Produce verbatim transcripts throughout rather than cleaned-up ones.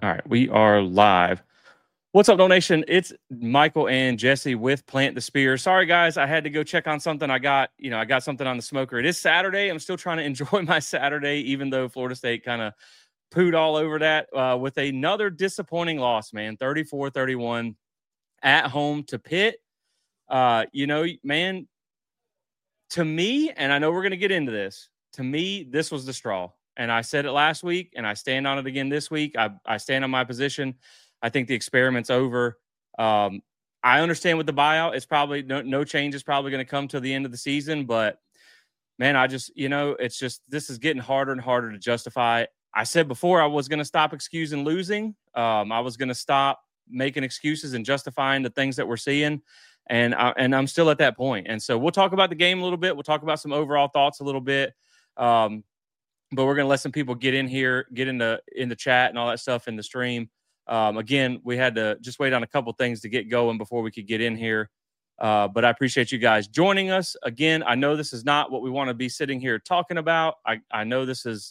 All right, we are live. What's up, Donation? It's Michael and Jesse with Plant the Spear. Sorry, guys, I had to go check on something. I got, you know, I got something on the smoker. It is Saturday. I'm still trying to enjoy my Saturday, even though Florida State kind of pooed all over that uh, with another disappointing loss, man. thirty-four thirty-one at home to Pitt. Uh, you know, man, to me, and I know we're going to get into this, to me, this was the straw. And I said it last week, and I stand on it again this week. I, I stand on my position. I think the experiment's over. Um, I understand with the buyout, it's probably no, no change is probably going to come till the end of the season. But, man, I just, you know, it's just this is getting harder and harder to justify. I said before I was going to stop excusing losing. Um, I was going to stop making excuses and justifying the things that we're seeing. And, I, and I'm still at that point. And so we'll talk about the game a little bit. We'll talk about some overall thoughts a little bit. Um, But we're going to let some people get in here, get in the, in the chat and all that stuff in the stream. Um, again, we had to just wait on a couple things to get going before we could get in here. Uh, but I appreciate you guys joining us. Again, I know this is not what we want to be sitting here talking about. I, I know this is,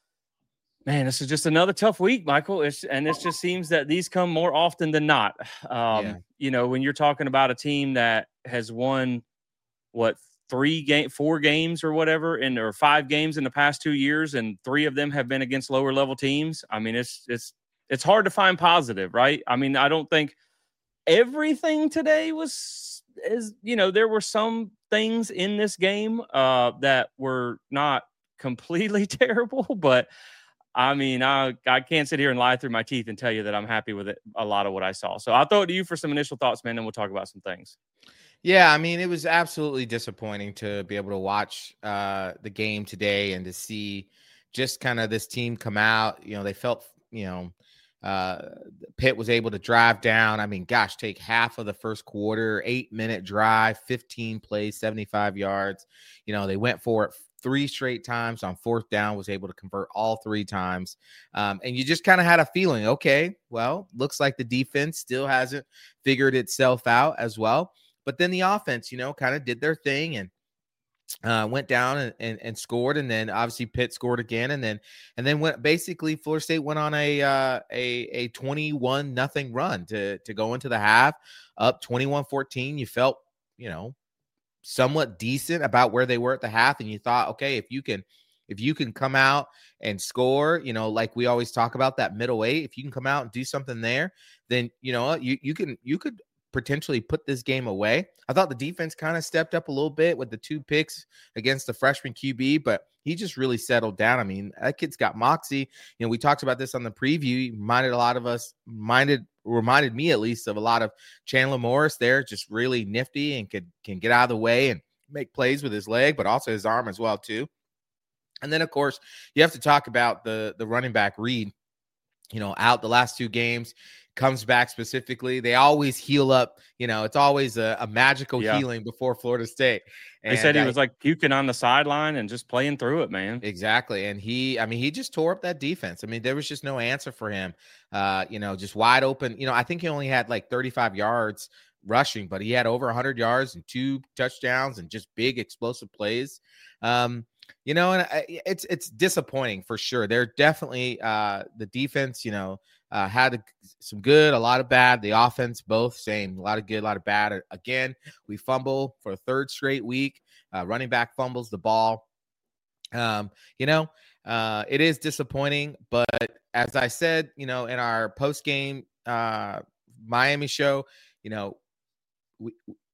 man, this is just another tough week, Michael. It's, and it just seems that these come more often than not. Um, Yeah. You know, when you're talking about a team that has won, what, three game, four games or whatever, and or five games in the past two years, and three of them have been against lower level teams. I mean, it's it's it's hard to find positive, right? I mean, I don't think everything today was is you know there were some things in this game uh, that were not completely terrible, but I mean, I I can't sit here and lie through my teeth and tell you that I'm happy with it. A lot of what I saw. So I'll throw it to you for some initial thoughts, man, and we'll talk about some things. Yeah, I mean, it was absolutely disappointing to be able to watch uh, the game today and to see just kind of this team come out. You know, they felt, you know, uh, Pitt was able to drive down. I mean, gosh, take half of the first quarter, eight minute drive, fifteen plays, seventy-five yards. You know, they went for it three straight times on fourth down, was able to convert all three times. Um, and you just kind of had a feeling, okay, well, looks like the defense still hasn't figured itself out as well. But then the offense, you know, kind of did their thing and uh, went down and, and, and scored. And then obviously Pitt scored again. And then and then went basically Florida State went on a uh, a a twenty-one nothing run to to go into the half up twenty-one fourteen. You felt, you know, somewhat decent about where they were at the half. And you thought, okay, if you can if you can come out and score, you know, like we always talk about that middle eight, if you can come out and do something there, then, you know, you you can you could potentially put this game away. I thought the defense kind of stepped up a little bit with the two picks against the freshman Q B, but he just really settled down. I mean, that kid's got moxie. You know, we talked about this on the preview. He reminded a lot of us, minded, reminded me at least of a lot of Chandler Morris there, just really nifty and could can get out of the way and make plays with his leg, but also his arm as well too. And then, of course, you have to talk about the the running back Reed, you know, out the last two games. Comes back specifically. They always heal up. You know, it's always a, a magical yeah. healing before Florida State. And they said he I, was like puking on the sideline and just playing through it, man. Exactly. And he, I mean, he just tore up that defense. I mean, there was just no answer for him. Uh, you know, just wide open. You know, I think he only had like thirty-five yards rushing, but he had over one hundred yards and two touchdowns and just big explosive plays. Um, you know, and I, it's it's disappointing for sure. They're definitely uh, the defense, you know, Uh, had some good, a lot of bad. The offense, both same, a lot of good, a lot of bad. Again, we fumble for a third straight week. Uh, running back fumbles the ball. Um, you know, uh, it is disappointing, but as I said, you know, in our post game uh, Miami show, you know, we,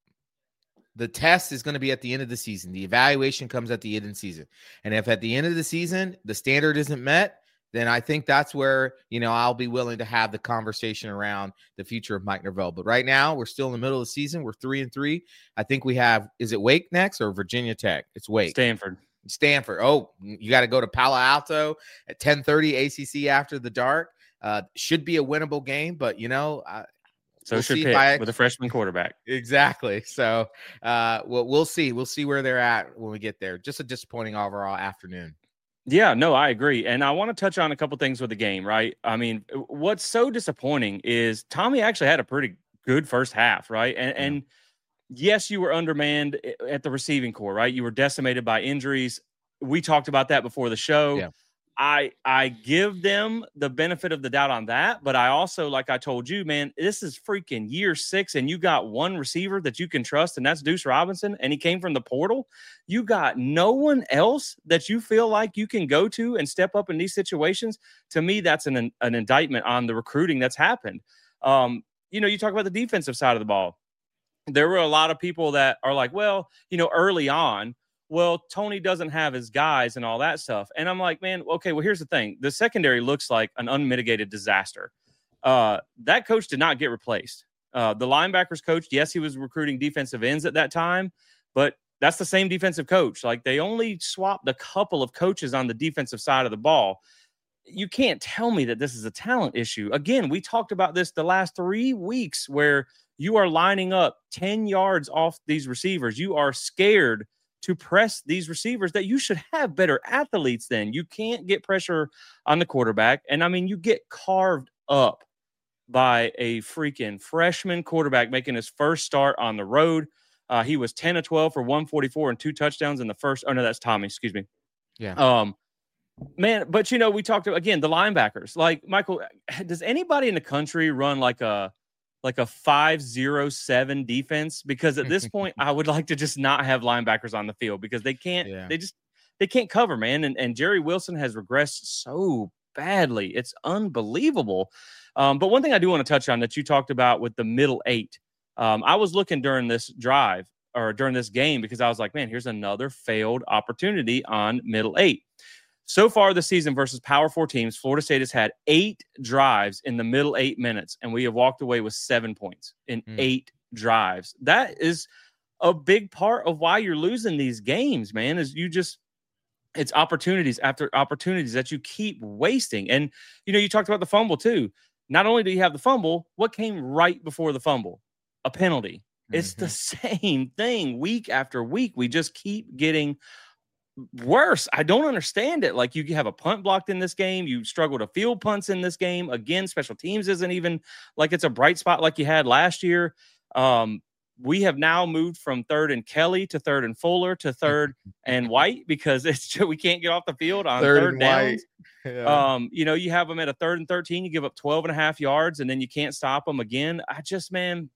the test is going to be at the end of the season. The evaluation comes at the end of the season, and if at the end of the season the standard isn't met, then I think that's where, you know, I'll be willing to have the conversation around the future of Mike Norvell. But right now, we're still in the middle of the season. We're three and three. I think we have, is it Wake next or Virginia Tech? It's Wake. Stanford. Stanford. Oh, you got to go to Palo Alto at ten thirty A C C after the dark. Uh, should be a winnable game, but, you know, I, so we'll should Pitt I, with a freshman quarterback. Exactly. So uh, we'll, we'll see. We'll see where they're at when we get there. Just a disappointing overall afternoon. Yeah, no, I agree. And I want to touch on a couple things with the game, right? I mean, what's so disappointing is Tommy actually had a pretty good first half, right? And, yeah. and yes, you were undermanned at the receiving core, right? You were decimated by injuries. We talked about that before the show. Yeah. I I give them the benefit of the doubt on that, but I also, like I told you, man, this is freaking year six, and you got one receiver that you can trust, and that's Deuce Robinson, and he came from the portal. You got no one else that you feel like you can go to and step up in these situations. To me, that's an an indictment on the recruiting that's happened. Um, you know, you talk about the defensive side of the ball. There were a lot of people that are like, well, you know, early on, well, Tony doesn't have his guys and all that stuff. And I'm like, man, okay, well, here's the thing. The secondary looks like an unmitigated disaster. Uh, that coach did not get replaced. Uh, the linebackers coach, yes, he was recruiting defensive ends at that time, but that's the same defensive coach. Like, they only swapped a couple of coaches on the defensive side of the ball. You can't tell me that this is a talent issue. Again, we talked about this the last three weeks where you are lining up ten yards off these receivers. You are scared to press these receivers that you should have better athletes than. You can't get pressure on the quarterback. And I mean, you get carved up by a freaking freshman quarterback making his first start on the road. Uh, he was ten of twelve for one forty-four and two touchdowns in the first. Oh, no, that's Tommy. Excuse me. Yeah. Um, man, but you know, we talked about, again, the linebackers. Like, Michael, does anybody in the country run like a like a five zero seven defense? Because at this point, I would like to just not have linebackers on the field because they can't, yeah. they just, they can't cover, man. And, and Jerry Wilson has regressed so badly. It's unbelievable. Um, but one thing I do want to touch on that you talked about with the middle eight, um, I was looking during this drive or during this game because I was like, man, here's another failed opportunity on middle eight. So far this season versus Power Four teams, Florida State has had eight drives in the middle eight minutes, and we have walked away with seven points in mm. eight drives. That is a big part of why you're losing these games, man, is you just – it's opportunities after opportunities that you keep wasting. And, you know, you talked about the fumble too. Not only do you have the fumble, what came right before the fumble? A penalty. Mm-hmm. It's the same thing week after week. We just keep getting – worse. I don't understand it. Like, you have a punt blocked in this game. You struggle to field punts in this game. Again, special teams isn't even like it's a bright spot like you had last year. Um, we have now moved from third and Kelly to third and Fuller to third and White because it's just, we can't get off the field on third, third downs. Yeah. Um, you know, you have them at a third and thirteen. You give up twelve and a half yards, and then you can't stop them again. I just, man,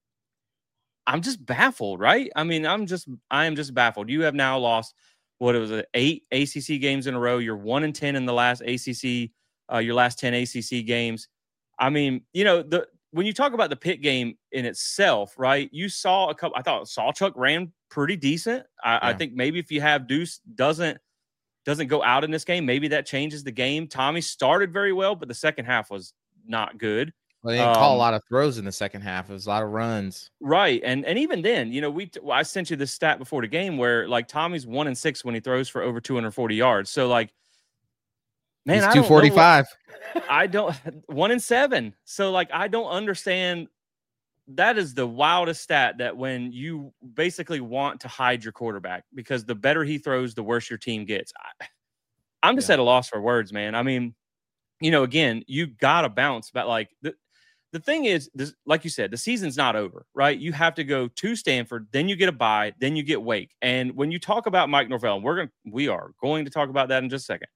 I'm just baffled, right? I mean, I'm just, I am just baffled. You have now lost what it was, uh, eight A C C games in a row. You're one and ten in the last A C C, uh, your last ten A C C games. I mean, you know, the when you talk about the Pitt game in itself, right? You saw a couple. I thought Sawchuk ran pretty decent. I, yeah. I think maybe if you have Deuce doesn't doesn't go out in this game, maybe that changes the game. Tommy started very well, but the second half was not good. Well, they didn't um, call a lot of throws in the second half. It was a lot of runs. Right. And and even then, you know, we well, I sent you this stat before the game where, like, Tommy's one and six when he throws for over two hundred forty yards. So, like, man, he's two forty-five. I don't one and seven. So, like, I don't understand. That is the wildest stat, that when you basically want to hide your quarterback because the better he throws, the worse your team gets. I, I'm just yeah. at a loss for words, man. I mean, you know, again, you got to bounce, but like the, The thing is, this, like you said, the season's not over, right? You have to go to Stanford, then you get a bye, then you get Wake. And when you talk about Mike Norvell, we're going we are going to talk about that in just a second.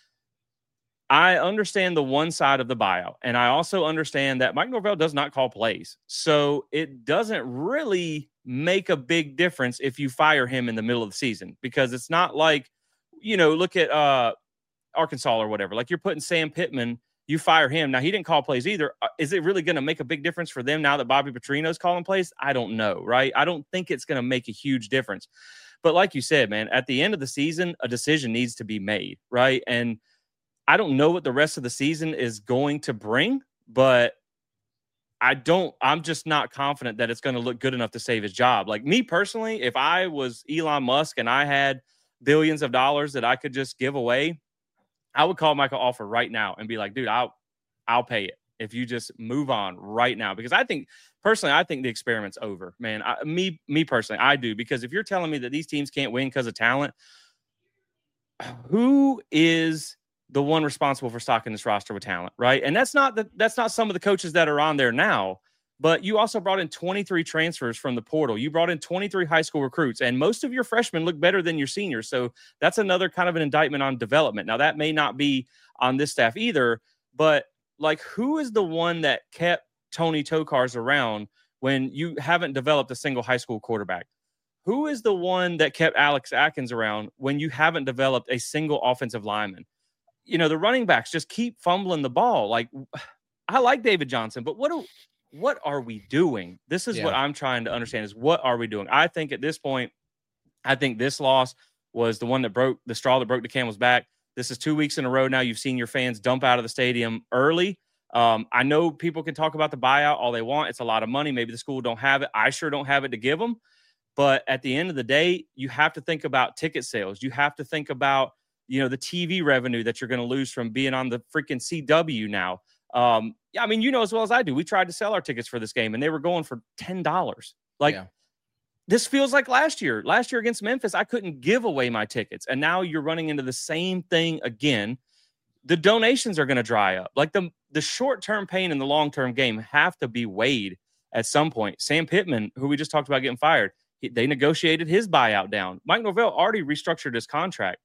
I understand the one side of the buyout, and I also understand that Mike Norvell does not call plays. So it doesn't really make a big difference if you fire him in the middle of the season, because it's not like, you know, look at uh, Arkansas or whatever. Like, you're putting Sam Pittman, you fire him. Now, he didn't call plays either. Is it really going to make a big difference for them now that Bobby Petrino's calling plays? I don't know, right? I don't think it's going to make a huge difference. But like you said, man, at the end of the season, a decision needs to be made, right? And I don't know what the rest of the season is going to bring, but I don't, I'm just not confident that it's going to look good enough to save his job. Like, me personally, if I was Elon Musk and I had billions of dollars that I could just give away, I would call Michael Offer right now and be like, dude, I'll, I'll pay it if you just move on right now. Because I think, personally, I think the experiment's over, man. I, me, me personally, I do. Because if you're telling me that these teams can't win because of talent, who is the one responsible for stocking this roster with talent, right? And that's not the, that's not some of the coaches that are on there now. but you also brought in twenty-three transfers from the portal. You brought in twenty-three high school recruits, and most of your freshmen look better than your seniors. So that's another kind of an indictment on development. Now, that may not be on this staff either, but like, who is the one that kept Tony Tokarz around when you haven't developed a single high school quarterback? Who is the one that kept Alex Atkins around when you haven't developed a single offensive lineman? You know, the running backs just keep fumbling the ball. Like, I like David Johnson, but what do, what are we doing? This is yeah. what I'm trying to understand is what are we doing? I think at this point, I think this loss was the one that broke the straw that broke the camel's back. This is two weeks in a row now. You've seen your fans dump out of the stadium early. Um, I know people can talk about the buyout all they want. It's a lot of money. Maybe the school don't have it. I sure don't have it to give them. But at the end of the day, you have to think about ticket sales. You have to think about, you know, the T V revenue that you're going to lose from being on the freaking C W now. Um, yeah, I mean, you know as well as I do, we tried to sell our tickets for this game, and they were going for ten dollars. Like, yeah. This feels like last year. Last year against Memphis, I couldn't give away my tickets, and now you're running into the same thing again. The donations are going to dry up. Like, the, the short-term pain and the long-term game have to be weighed at some point. Sam Pittman, who we just talked about getting fired, he, they negotiated his buyout down. Mike Norvell already restructured his contract.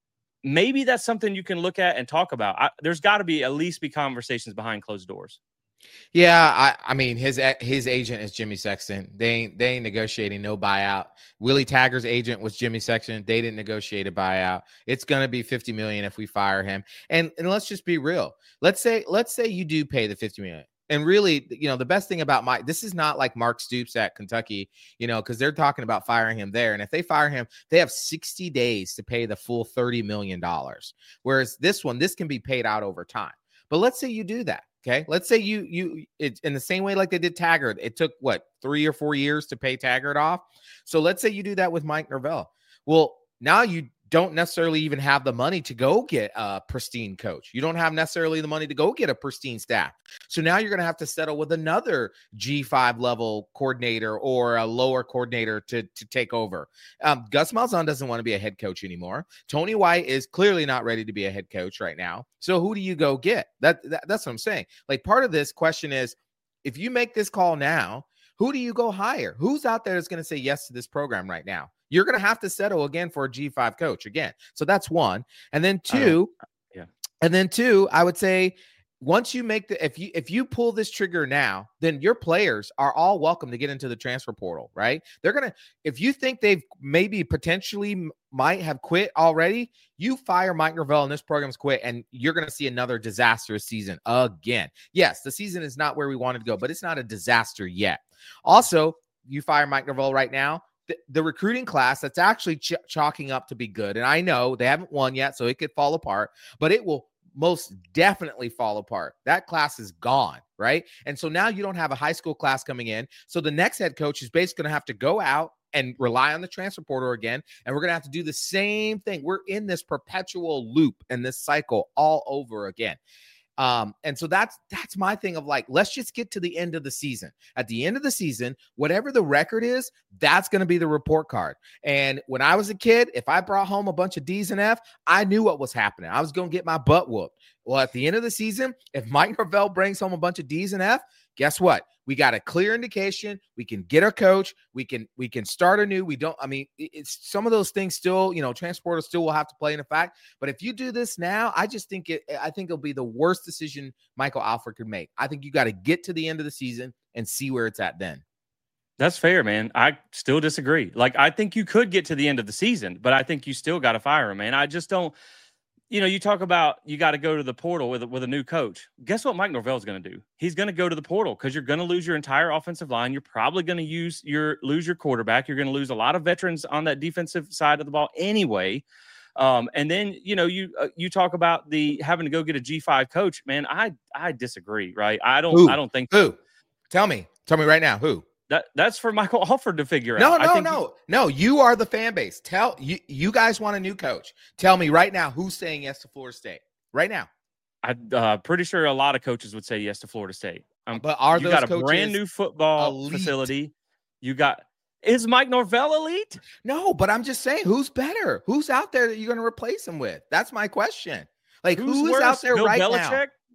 Maybe that's something you can look at and talk about. I, there's got to be at least be conversations behind closed doors. Yeah, I, I mean, his his agent is Jimmy Sexton. They ain't, they ain't negotiating no buyout. Willie Taggart's agent was Jimmy Sexton. They didn't negotiate a buyout. It's going to be fifty million dollars if we fire him. And and let's just be real. Let's say let's say you do pay the fifty million dollars. And really, you know, the best thing about Mike, this is not like Mark Stoops at Kentucky, you know, because they're talking about firing him there. And if they fire him, they have sixty days to pay the full thirty million dollars. Whereas this one, this can be paid out over time. But let's say you do that. Okay. Let's say you, you, it's in the same way like they did Taggart. It took what, three or four years to pay Taggart off. So let's say you do that with Mike Norvell. Well, now you don't necessarily even have the money to go get a pristine coach. You don't have necessarily the money to go get a pristine staff. So now you're going to have to settle with another G five level coordinator or a lower coordinator to, to take over. Um, Gus Malzahn doesn't want to be a head coach anymore. Tony White is clearly not ready to be a head coach right now. So who do you go get? That, that that's what I'm saying. Like, part of this question is, if you make this call now, who do you go hire? Who's out there that's going to say yes to this program right now? You're going to have to settle again for a G five coach again. So that's one. And then two, yeah. And then two, I would say, once you make the, if you, if you pull this trigger now, then your players are all welcome to get into the transfer portal, right? They're going to, if you think they've maybe potentially might have quit already, you fire Mike Norvell and this program's quit, and you're going to see another disastrous season again. Yes, the season is not where we wanted to go, but it's not a disaster yet. Also, you fire Mike Norvell right now, the, the recruiting class that's actually ch- chalking up to be good. And I know they haven't won yet, so it could fall apart, but it will most definitely fall apart. That class is gone, right? And so now you don't have a high school class coming in. So the next head coach is basically going to have to go out and rely on the transfer portal again. And we're going to have to do the same thing. We're in this perpetual loop and this cycle all over again. Um, and so that's, that's my thing of like, let's just get to the end of the season. At the end of the season, whatever the record is, that's going to be the report card. And when I was a kid, if I brought home a bunch of D's and F, I knew what was happening. I was going to get my butt whooped. Well, at the end of the season, if Mike Norvell brings home a bunch of D's and F, guess what? We got a clear indication. We can get a coach. We can we can start anew. We don't. I mean, it's some of those things still. You know, transporters still will have to play in effect. But if you do this now, I just think it. I think it'll be the worst decision Michael Alford could make. I think you got to get to the end of the season and see where it's at then. That's fair, man. I still disagree. Like, I think you could get to the end of the season, but I think you still got to fire him, man. I just don't. You know, you talk about you got to go to the portal with, with a new coach. Guess what Mike Norvell is going to do? He's going to go to the portal because you're going to lose your entire offensive line. You're probably going to use your lose your quarterback. You're going to lose a lot of veterans on that defensive side of the ball anyway. Um, and then, you know, you uh, you talk about the having to go get a G five coach. Man, I I disagree, right? I don't who? I don't think who. Tell me. Tell me right now who. That that's for Michael Alford to figure no, out. No, no, no, no. No, you are the fan base. Tell you you guys want a new coach. Tell me right now who's saying yes to Florida State. Right now. I'm uh, pretty sure a lot of coaches would say yes to Florida State. Um, but are you those got a coaches brand new football elite? Facility. You got is Mike Norvell elite? No, but I'm just saying, who's better? Who's out there that you're going to replace him with? That's my question. Like, who's who is worse? out there Bill right Belichick? now?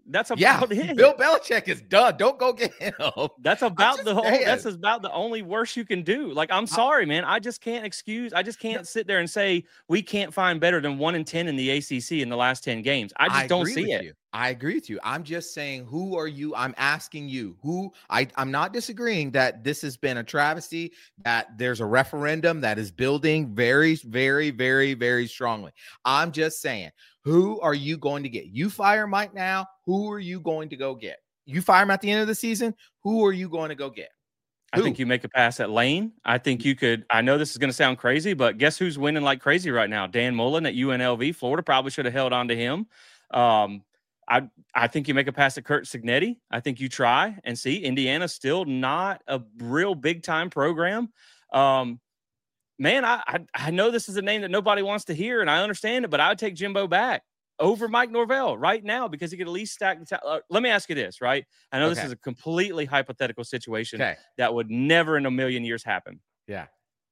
That's Yeah, about it. Bill Belichick is done. Don't go get him. That's about the whole. saying. That's about the only worst you can do. Like, I'm sorry, man. I just can't excuse. I just can't sit there and say we can't find better than one and ten in the A C C in the last ten games. I just I don't agree see with it. You. I agree with you. I'm just saying, who are you? I'm asking you who. I, I'm not disagreeing that this has been a travesty, that there's a referendum that is building very, very, very, very strongly. I'm just saying, who are you going to get? You fire Mike now. Who are you going to go get? You fire him at the end of the season. Who are you going to go get? I think you make a pass at Lane. I think you could. I know this is going to sound crazy, but guess who's winning like crazy right now? Dan Mullen at U N L V. Florida probably should have held on to him. Um, I I think you make a pass at Kurt Signetti. I think you try and see. Indiana's still not a real big time program. Um, man, I, I I know this is a name that nobody wants to hear, and I understand it, but I would take Jimbo back over Mike Norvell right now because he could at least stack the ta- uh, let me ask you this, right? I know okay. this is a completely hypothetical situation okay. that would never in a million years happen. Yeah.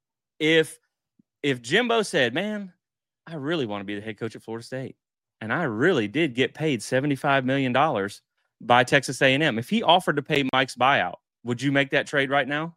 If if Jimbo said, man, I really want to be the head coach at Florida State, and I really did get paid seventy-five million dollars by Texas A and M. If he offered to pay Mike's buyout, would you make that trade right now?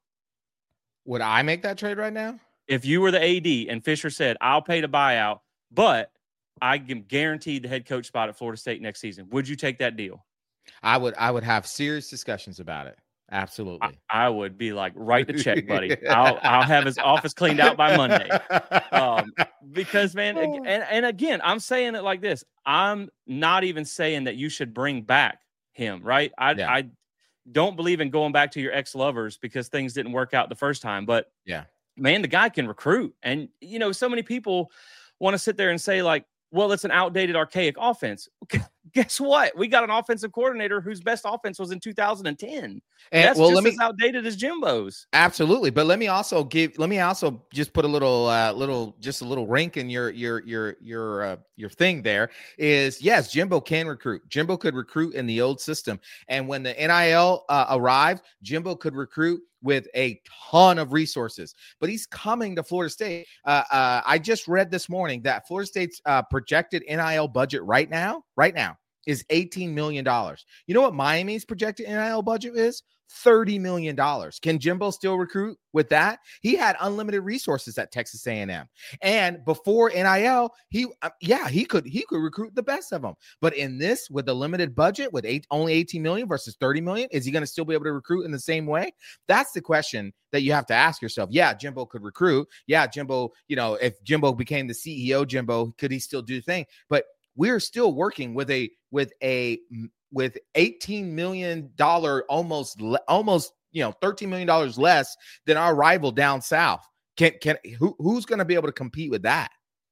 Would I make that trade right now? If you were the A D and Fisher said, I'll pay the buyout, but I am guaranteed the head coach spot at Florida State next season, would you take that deal? I would. I would have serious discussions about it. Absolutely. I, I would be like, write the check, buddy. I'll I'll have his office cleaned out by Monday. Um, because, man, and, and again, I'm saying it like this. I'm not even saying that you should bring back him, right? I yeah. I don't believe in going back to your ex-lovers because things didn't work out the first time. But, yeah, man, the guy can recruit. And, you know, so many people want to sit there and say, like, well, it's an outdated, archaic offense. Guess what? We got an offensive coordinator whose best offense was in two thousand ten. And that's well, just me, as outdated as Jimbo's. Absolutely. But let me also give, let me also just put a little, uh, little, just a little rink in your, your, your, your, uh, your thing there is yes, Jimbo can recruit. Jimbo could recruit in the old system. And when the N I L uh, arrived, Jimbo could recruit with a ton of resources, but he's coming to Florida State. Uh, uh, I just read this morning that Florida State's uh, projected N I L budget right now, right now is eighteen million dollars. You know what Miami's projected N I L budget is? thirty million dollars. Can Jimbo still recruit with that? He had unlimited resources at Texas A and M. And before N I L, he, uh, yeah, he could, he could recruit the best of them. But in this, with a limited budget, with eight, only eighteen million versus thirty million, is he going to still be able to recruit in the same way? That's the question that you have to ask yourself. Yeah, Jimbo could recruit. Yeah, Jimbo, you know, if Jimbo became the C E O, Jimbo, could he still do the thing? But we're still working with a, with a, with eighteen million dollars, almost, almost, you know, thirteen million dollars less than our rival down south. Can, can, who, who's going to be able to compete with that?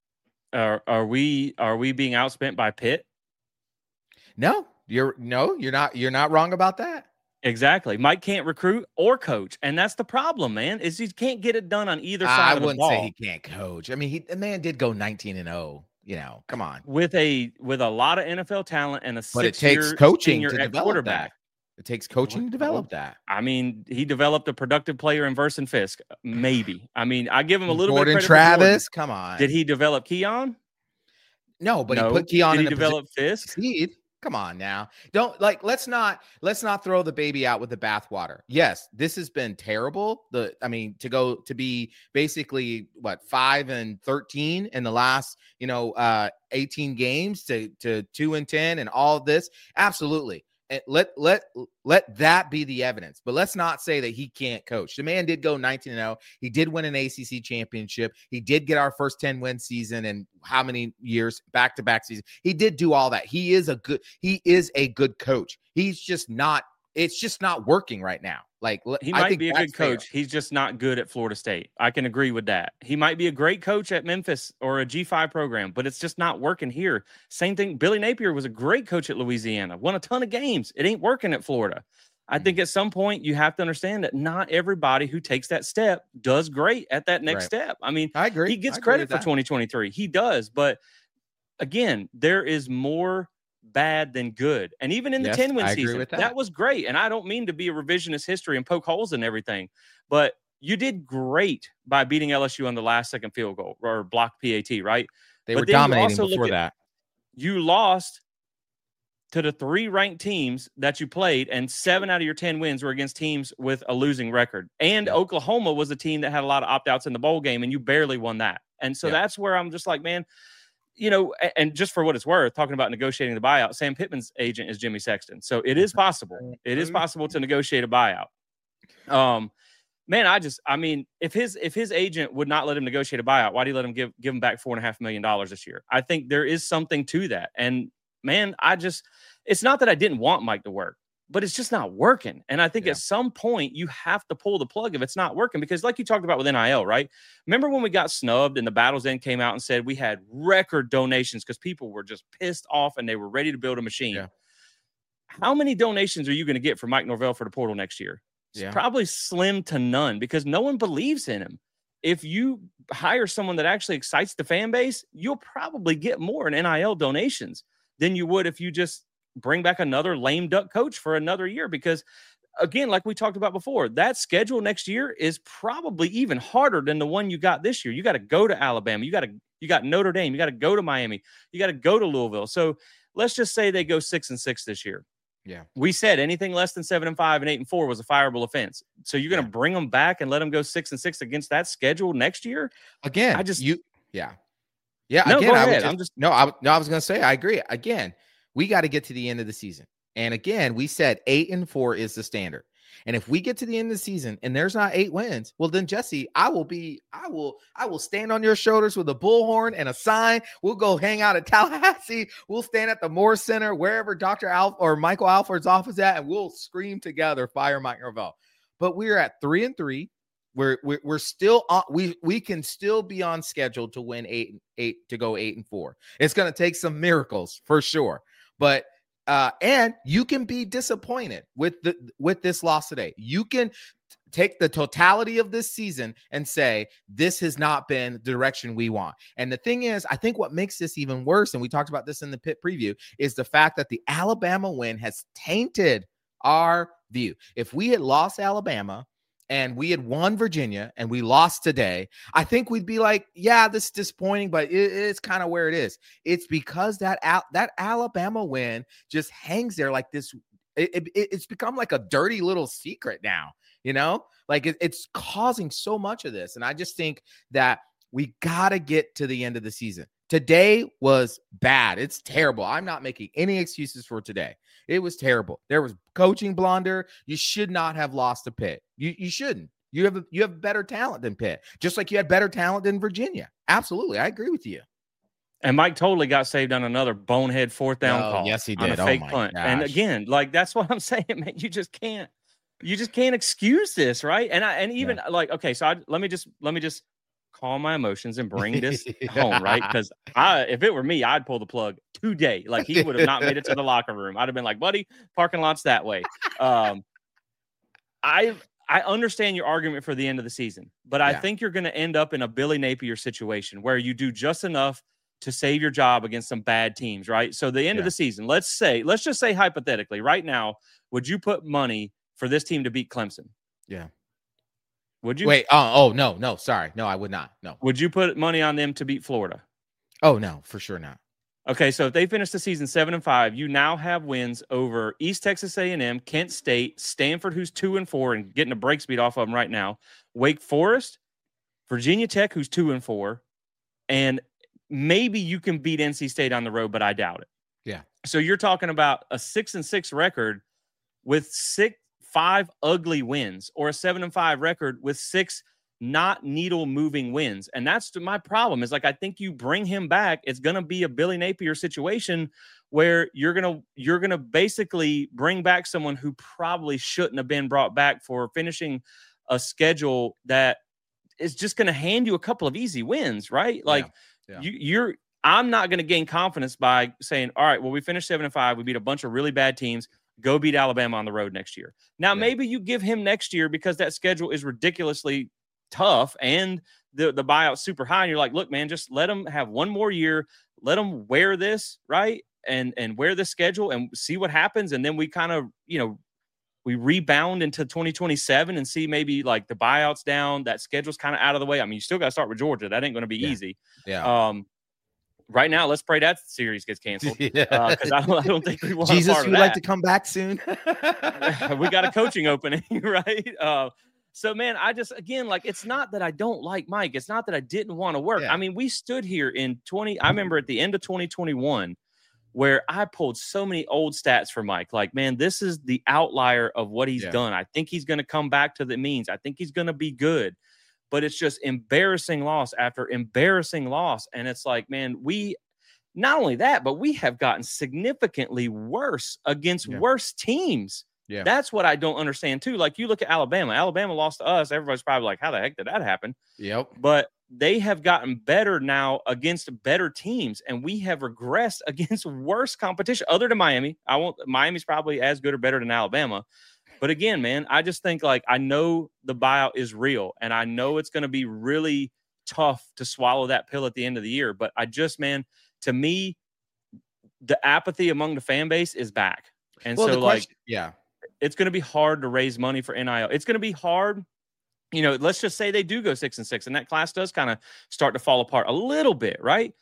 Are, are we, are we being outspent by Pitt? No, you're no, you're not, you're not wrong about that. Exactly. Mike can't recruit or coach. And that's the problem, man, is he can't get it done on either side I of the ball. I wouldn't say he can't coach. I mean, he, the man did go nineteen and oh. You know, come on. With a with a lot of N F L talent and a but it takes coaching to develop quarterback. That. It takes coaching to develop that. I mean, he developed a productive player in Verson Fisk. Maybe. I mean, I give him a little Gordon bit of credit. Travis. Come on. Did he develop Keon? No, but no. he put Keon Did in he develop Fisk? Succeed. Come on now. Don't like let's not let's not throw the baby out with the bathwater. Yes, this has been terrible. The I mean to go to be basically what five and thirteen in the last, you know, uh eighteen games to to two and ten and all of this. Absolutely. And let let let that be the evidence. But let's not say that he can't coach. The man did go nineteen and oh. He did win an A C C championship. He did get our first ten win season and how many years back to back season. He did do all that. He is a good he is a good coach. He's just not it's just not working right now. Like he might be a good coach. Fair. He's just not good at Florida State. I can agree with that. He might be a great coach at Memphis or a G five program, but it's just not working here. Same thing. Billy Napier was a great coach at Louisiana, won a ton of games. It ain't working at Florida. I think at some point you have to understand that not everybody who takes that step does great at that next right. step. I mean, I agree. He gets agree credit for twenty twenty-three. He does. But again, there is more bad than good. And even in the yes, ten win I season, that. that was great. And I don't mean to be a revisionist history and poke holes in everything, but you did great by beating L S U on the last second field goal or block P A T, right? They but were dominating before at, that. You lost to the three ranked teams that you played, and seven out of your ten wins were against teams with a losing record. And yeah. Oklahoma was a team that had a lot of opt-outs in the bowl game, and you barely won that. And so yeah. that's where I'm just like, man, you know, and just for what it's worth, talking about negotiating the buyout, Sam Pittman's agent is Jimmy Sexton. So it is possible. It is possible to negotiate a buyout. Um, man, I just, I mean, if his if his agent would not let him negotiate a buyout, why do you let him give give him back four and a half million dollars this year? I think there is something to that. And man, I just, it's not that I didn't want Mike to work, but it's just not working. And I think yeah. at some point you have to pull the plug if it's not working, because like you talked about with N I L, right? Remember when we got snubbed and the Battle's End came out and said we had record donations because people were just pissed off and they were ready to build a machine. Yeah. How many donations are you going to get for Mike Norvell for the portal next year? It's yeah. probably slim to none, because no one believes in him. If you hire someone that actually excites the fan base, you'll probably get more in N I L donations than you would if you just bring back another lame duck coach for another year. Because again, like we talked about before, that schedule next year is probably even harder than the one you got this year. You got to go to Alabama. You got to, you got Notre Dame. You got to go to Miami. You got to go to Louisville. So let's just say they go six and six this year. Yeah. We said anything less than seven and five and eight and four was a fireable offense. So you're going to yeah. bring them back and let them go six and six against that schedule next year? Again, I just, you, yeah. Yeah, no, again, go I ahead. just, I'm just no, I, no, I was going to say, I agree. Again, we got to get to the end of the season. And again, we said eight and four is the standard. And if we get to the end of the season and there's not eight wins, well, then Jesse, I will be, I will, I will stand on your shoulders with a bullhorn and a sign. We'll go hang out at Tallahassee. We'll stand at the Moore Center, wherever Doctor Alf or Michael Alford's office at, and we'll scream together, fire Mike Norvell. But we're at three and three. We're, we're, we're still on, we, we can still be on schedule to win eight, eight to go eight and four. It's going to take some miracles for sure. But Uh, and you can be disappointed with the with this loss today. You can take the totality of this season and say, this has not been the direction we want. And the thing is, I think what makes this even worse, and we talked about this in the pit preview, is the fact that the Alabama win has tainted our view. If we had lost Alabama and we had won Virginia and we lost today, I think we'd be like, yeah, this is disappointing, but it, it's kind of where it is. It's because that Al- that Alabama win just hangs there like this. It, it, it's become like a dirty little secret now, you know, like it, it's causing so much of this. And I just think that we got to get to the end of the season. Today was bad. It's terrible. I'm not making any excuses for today. It was terrible. There was coaching blunder. You should not have lost to Pitt. You you shouldn't. You have you have better talent than Pitt, just like you had better talent than Virginia. Absolutely, I agree with you. And Mike totally got saved on another bonehead fourth down oh, call. Yes, he did. On a fake oh punt. Gosh. And again, like that's what I'm saying, man. You just can't. You just can't excuse this, right? And I and even yeah. like okay, so I, let me just let me just. calm my emotions and bring this home, right? Because I, if it were me, I'd pull the plug today. Like he would have not made it to the locker room. I'd have been like, buddy, parking lot's that way. Um, I I understand your argument for the end of the season, but I yeah. think you're going to end up in a Billy Napier situation where you do just enough to save your job against some bad teams, right? So the end yeah. of the season, let's say, let's just say hypothetically, right now, would you put money for this team to beat Clemson? Yeah. Would you? Wait, oh, oh, no, no, sorry. No, I would not. No. Would you put money on them to beat Florida? Oh, no, for sure not. Okay, so if they finish the season seven and five, you now have wins over East Texas A and M, Kent State, Stanford, who's two and four and getting a break speed off of them right now, Wake Forest, Virginia Tech, who's two and four, and maybe you can beat N C State on the road, but I doubt it. Yeah. So you're talking about a six and six record with six. Five ugly wins, or a seven and five record with six not needle moving wins. And that's my problem is like, I think you bring him back. It's going to be a Billy Napier situation where you're going to, you're going to basically bring back someone who probably shouldn't have been brought back for finishing a schedule that is just going to hand you a couple of easy wins, right? Like yeah. Yeah. you, you're, I'm not going to gain confidence by saying, all right, well, we finished seven and five. We beat a bunch of really bad teams. Go beat Alabama on the road next year. Now, yeah. maybe you give him next year because that schedule is ridiculously tough and the, the buyout's super high. And you're like, look, man, just let him have one more year. Let him wear this, right? And and wear this schedule and see what happens. And then we kind of, you know, we rebound into twenty twenty-seven and see maybe like the buyout's down. That schedule's kind of out of the way. I mean, you still got to start with Georgia. That ain't going to be yeah. easy. Yeah. Um, right now, let's pray that series gets canceled because Yeah. uh, I, don't, I don't think we want Jesus, a part you of would like that. to come back soon? We got a coaching opening, right? Uh, so, man, I just, again, like, it's not that I don't like Mike. It's not that I didn't want to work. Yeah. I mean, we stood here in twenty, I remember at the end of twenty twenty-one, where I pulled so many old stats for Mike. Like, man, this is the outlier of what he's Yeah. done. I think he's going to come back to the means. I think he's going to be good. But it's just embarrassing loss after embarrassing loss. And it's like, man, we, not only that, but we have gotten significantly worse against Yeah. worse teams. Yeah. That's what I don't understand, too. Like, you look at Alabama. Alabama lost to us. Everybody's probably like, how the heck did that happen? Yep. But they have gotten better now against better teams, and we have regressed against worse competition other than Miami. I won't. Miami's probably as good or better than Alabama. But again, man, I just think, like, I know the buyout is real, and I know it's going to be really tough to swallow that pill at the end of the year. But I just, man, to me, the apathy among the fan base is back. And Well, so, the like, question, yeah, it's going to be hard to raise money for N I L. It's going to be hard. You know, let's just say they do go six and six, and that class does kind of start to fall apart a little bit, right?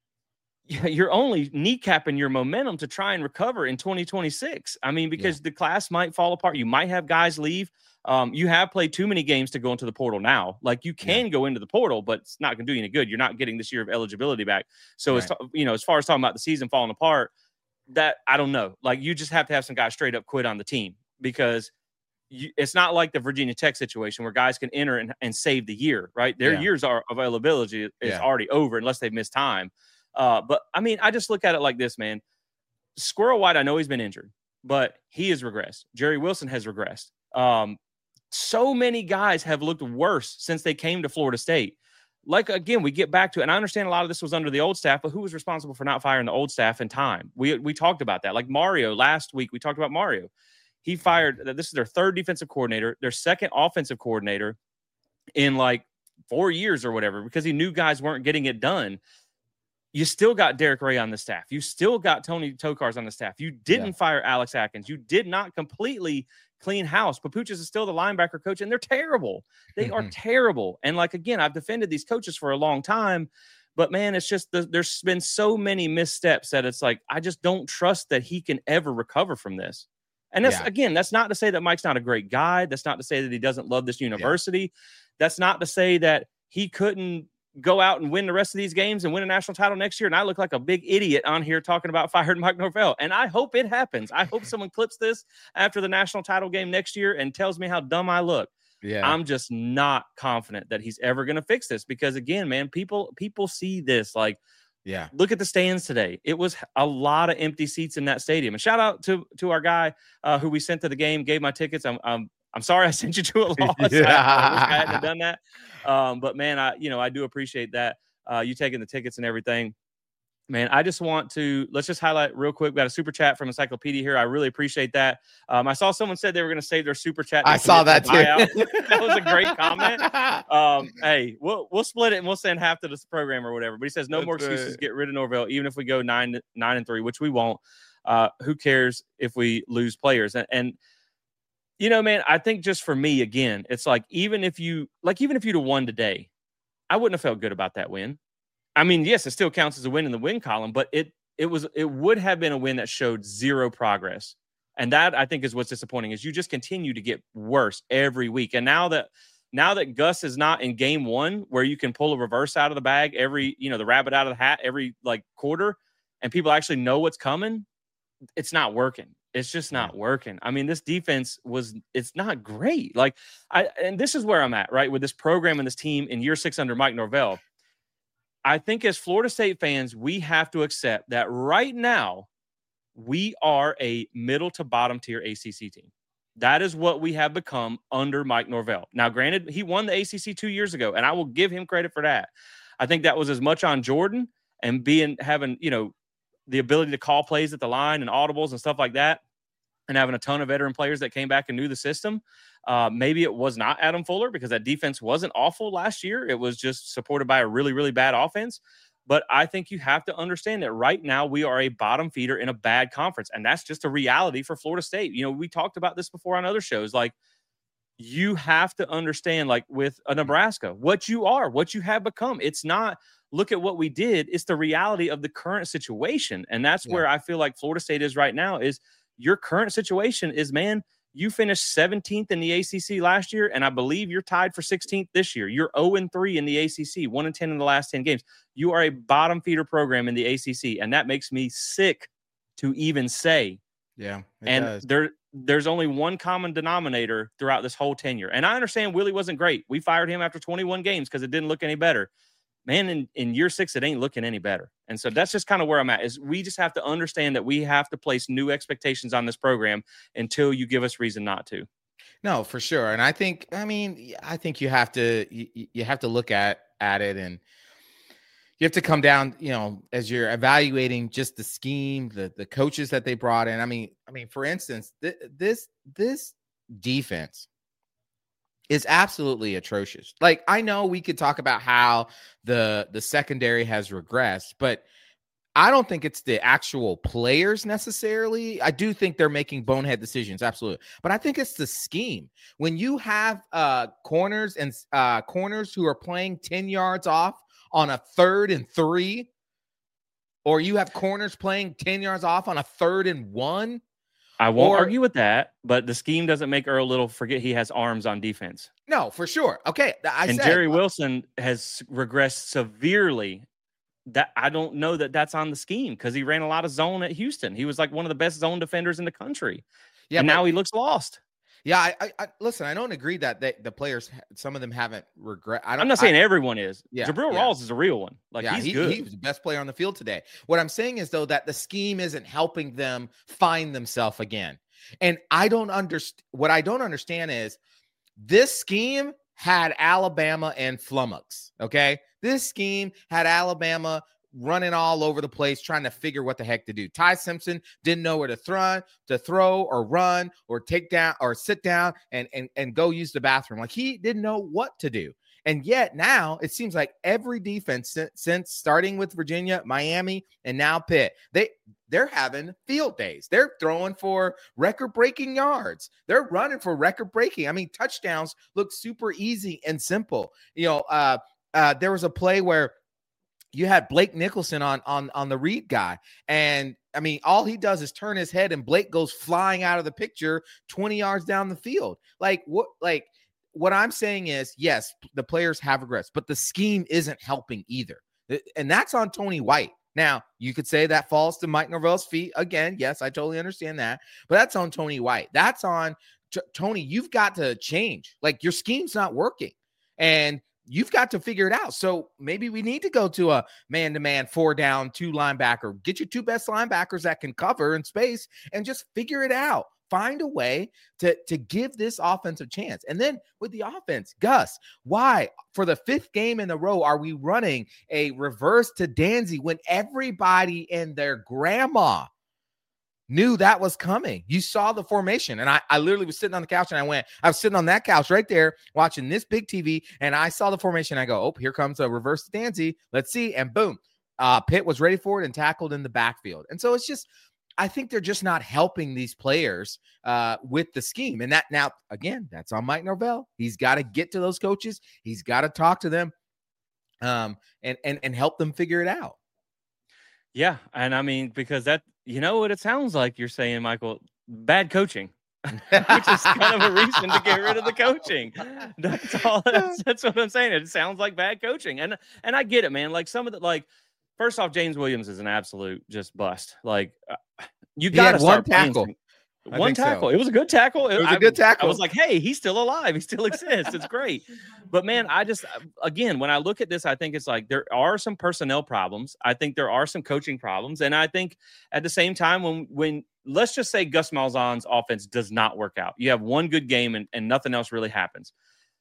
You're only kneecapping your momentum to try and recover in twenty twenty-six. I mean, because yeah. the class might fall apart. You might have guys leave. Um, you have played too many games to go into the portal now. Like, you can yeah. go into the portal, but it's not going to do you any good. You're not getting this year of eligibility back. So, right. it's, you know, as far as talking about the season falling apart, that I don't know. Like, you just have to have some guys straight up quit on the team, because you, it's not like the Virginia Tech situation where guys can enter and, and save the year, right? Their yeah. years are availability is yeah. already over unless they've missed time. Uh, but I mean, I just look at it like this, man. Squirrel White, I know he's been injured, but he has regressed. Jerry Wilson has regressed. Um, so many guys have looked worse since they came to Florida State. Like, again, we get back to it, and I understand a lot of this was under the old staff, but who was responsible for not firing the old staff in time? We we talked about that. Like Mario, last week, we talked about Mario. He fired, this is their third defensive coordinator, their second offensive coordinator in like four years or whatever, because he knew guys weren't getting it done. You still got Derek Ray on the staff. You still got Tony Tokars on the staff. You didn't yeah. fire Alex Atkins. You did not completely clean house. Papuchis is still the linebacker coach, and they're terrible. They mm-hmm. are terrible. And, like, again, I've defended these coaches for a long time, but, man, it's just the, there's been so many missteps that it's like I just don't trust that he can ever recover from this. And that's, yeah. again, that's not to say that Mike's not a great guy. That's not to say that he doesn't love this university. Yeah. That's not to say that he couldn't go out and win the rest of these games and win a national title next year. And I look like a big idiot on here talking about firing Mike Norvell. And I hope it happens. I hope someone clips this after the national title game next year and tells me how dumb I look. Yeah. I'm just not confident that he's ever going to fix this, because, again, man, people, people see this. Like, yeah, look at the stands today. It was a lot of empty seats in that stadium. And shout out to, to our guy uh, who we sent to the game, gave my tickets. I'm, I'm, I'm sorry I sent you to a loss. yeah. I, I wish I hadn't done that. Um, but, man, I, you know, I do appreciate that. Uh, you taking the tickets and everything. Man, I just want to, let's just highlight real quick. We got a super chat from Encyclopedia here. I really appreciate that. Um, I saw someone said they were going to save their super chat. I saw that too. That was a great comment. Um, hey, we'll, we'll split it and we'll send half to this program or whatever. But he says, no That's more excuses. Right. Get rid of Norvell, even if we go nine, nine and three, which we won't. Uh, who cares if we lose players? And, and, you know, man, I think just for me, again, it's like, even if you, like, even if you'd have won today, I wouldn't have felt good about that win. I mean, yes, it still counts as a win in the win column, but it it was it would have been a win that showed zero progress. And that, I think, is what's disappointing, is you just continue to get worse every week. And now that now that Gus is not in game one, where you can pull a reverse out of the bag every, you know, the rabbit out of the hat every like quarter, and people actually know what's coming, it's not working. It's just not working. I mean, this defense was, it's not great. Like, I, and this is where I'm at, right? With this program and this team in year six under Mike Norvell. I think as Florida State fans, we have to accept that right now we are a middle to bottom tier A C C team. That is what we have become under Mike Norvell. Now, granted, he won the A C C two years ago, and I will give him credit for that. I think that was as much on Jordan and being, having, you know, the ability to call plays at the line and audibles and stuff like that, and having a ton of veteran players that came back and knew the system. Uh, maybe it was not Adam Fuller, because that defense wasn't awful last year. It was just supported by a really, really bad offense. But I think you have to understand that right now we are a bottom feeder in a bad conference. And that's just a reality for Florida State. You know, we talked about this before on other shows. Like, you have to understand, like with a Nebraska, what you are, what you have become. It's not look at what we did. It's the reality of the current situation. And that's yeah. where I feel like Florida State is right now is your current situation is, man, you finished seventeenth in the A C C last year, and I believe you're tied for sixteenth this year. You're oh and three in the A C C, one and ten in the last ten games. You are a bottom feeder program in the A C C, and that makes me sick to even say. Yeah, and does. there, there's only one common denominator throughout this whole tenure. And I understand Willie wasn't great. We fired him after twenty-one games because it didn't look any better. Man, in, in year six, it ain't looking any better. And so that's just kind of where I'm at, is we just have to understand that we have to place new expectations on this program until you give us reason not to. No, for sure. And I think, I mean, I think you have to, you, you have to look at, at it, and you have to come down, you know, as you're evaluating just the scheme, the, the coaches that they brought in. I mean, I mean, for instance, th- this, this defense is absolutely atrocious. Like, I know we could talk about how the the secondary has regressed, but I don't think it's the actual players necessarily. I do think they're making bonehead decisions, absolutely. But I think it's the scheme. When you have uh, corners and uh, corners who are playing ten yards off on a third and three, or you have corners playing ten yards off on a third and one, I won't or, argue with that, but the scheme doesn't make Earl Little forget he has arms on defense. No, for sure. Okay. I and said, Jerry Wilson has regressed severely. That I don't know that that's on the scheme, because he ran a lot of zone at Houston. He was like one of the best zone defenders in the country. Yeah, and but, now he looks lost. Yeah, I, I, I listen. I don't agree that they, the players, some of them haven't regret. I don't, I'm not saying I, everyone is. Yeah, Jabril yeah. Rawls is a real one. Like yeah, he's he, good. He was the best player on the field today. What I'm saying is, though, that the scheme isn't helping them find themselves again. And I don't understand. What I don't understand is this scheme had Alabama and flummox. Okay, this scheme had Alabama running all over the place, trying to figure what the heck to do. Ty Simpson didn't know where to throw, to throw or run or take down or sit down and, and, and go use the bathroom. Like, he didn't know what to do. And yet now it seems like every defense since, since starting with Virginia, Miami, and now Pitt, they, they're having field days. They're throwing for record-breaking yards. They're running for record-breaking. I mean, touchdowns look super easy and simple. You know, uh, uh, there was a play where you had Blake Nicholson on, on, on the read guy. And I mean, all he does is turn his head and Blake goes flying out of the picture twenty yards down the field. Like what, like what I'm saying is, yes, the players have regressed, but the scheme isn't helping either. And that's on Tony White. Now, you could say that falls to Mike Norvell's feet again. Yes, I totally understand that, but that's on Tony White. That's on t- Tony. You've got to change. Like, your scheme's not working, and you've got to figure it out. So maybe we need to go to a man-to-man, four down, two linebacker. Get your two best linebackers that can cover in space and just figure it out. Find a way to, to give this offense a chance. And then with the offense, Gus, why for the fifth game in a row are we running a reverse to Danzy when everybody and their grandma knew that was coming? You saw the formation. And I, I literally was sitting on the couch and I went, I was sitting on that couch right there watching this big T V, and I saw the formation. I go, oh, here comes a reverse to Danzy. Let's see. And boom, uh, Pitt was ready for it and tackled in the backfield. And so it's just, I think they're just not helping these players uh, with the scheme. And that now, again, that's on Mike Norvell. He's got to get to those coaches. He's got to talk to them um, and, and, and help them figure it out. Yeah. And I mean, because that, you know what it sounds like you're saying, Michael, bad coaching, which is kind of a reason to get rid of the coaching. That's all. That's, that's what I'm saying. It sounds like bad coaching. And, and I get it, man. Like some of the, like, first off, James Williams is an absolute just bust. Like uh, you got to one tackle. One tackle. So. It was a good tackle. It was I, a good tackle. I was like, hey, he's still alive. He still exists. It's great. But man, I just, again, when I look at this, I think it's like there are some personnel problems. I think there are some coaching problems. And I think at the same time, when, when let's just say Gus Malzahn's offense does not work out, you have one good game and, and nothing else really happens.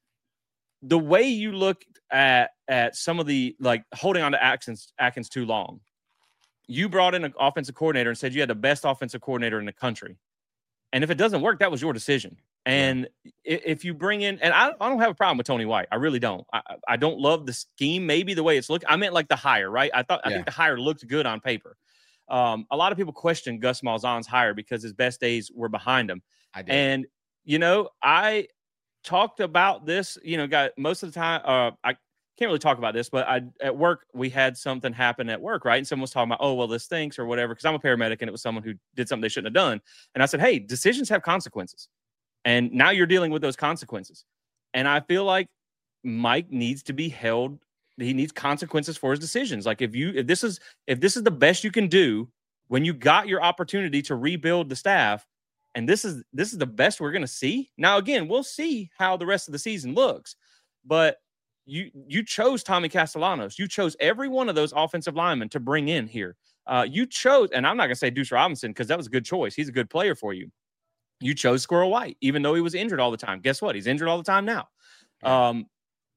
The way you look at, at some of the, like holding on to Atkins, Atkins too long, you brought in an offensive coordinator and said you had the best offensive coordinator in the country. And if it doesn't work, that was your decision. And yeah. if you bring in, and I, I don't have a problem with Tony White. I really don't. I, I don't love the scheme, maybe the way it's looking. I meant like the hire, right? I thought, yeah. I think the hire looked good on paper. Um, a lot of people question Gus Malzahn's hire because his best days were behind him. I did. And, you know, I talked about this, you know, got most of the time. Uh, I can't really talk about this, but I at work we had something happen at work, right? And someone was talking about, oh, well, this stinks or whatever, because I'm a paramedic and it was someone who did something they shouldn't have done. And I said, hey, decisions have consequences. And now you're dealing with those consequences. And I feel like Mike needs to be held. He needs consequences for his decisions. Like if you, if this is, if this is the best you can do when you got your opportunity to rebuild the staff, and this is, this is the best we're going to see. Now, again, we'll see how the rest of the season looks, but you, you chose Tommy Castellanos. You chose every one of those offensive linemen to bring in here. Uh, you chose, and I'm not going to say Deuce Robinson because that was a good choice. He's a good player for you. You chose Squirrel White, even though he was injured all the time. Guess what? He's injured all the time now. Yeah. Um,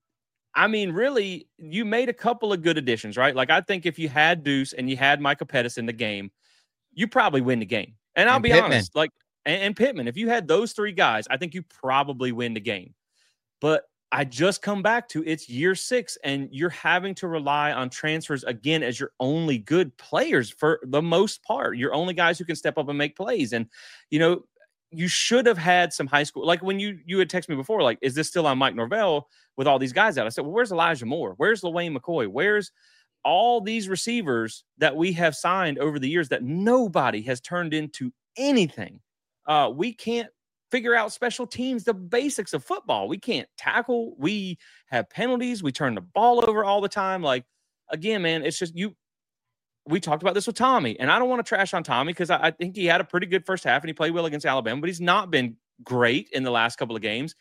I mean, really, you made a couple of good additions, right? Like, I think if you had Deuce and you had Micah Pettis in the game, you probably win the game. And I'll and be Pittman. honest, like, and, and Pittman, if you had those three guys, I think you probably win the game. But I just come back to it's year six, and you're having to rely on transfers again as your only good players for the most part. Your only guys who can step up and make plays. And, you know, you should have had some high school, like when you you had texted me before, like, is this still on Mike Norvell with all these guys out? I said, well, where's Elijah Moore? Where's LaWayne McCoy? Where's all these receivers that we have signed over the years that nobody has turned into anything? Uh, we can't figure out special teams, the basics of football. We can't tackle. We have penalties. We turn the ball over all the time. Like, again, man, it's just you. We talked about this with Tommy, and I don't want to trash on Tommy because I, I think he had a pretty good first half and he played well against Alabama, but he's not been great in the last couple of games.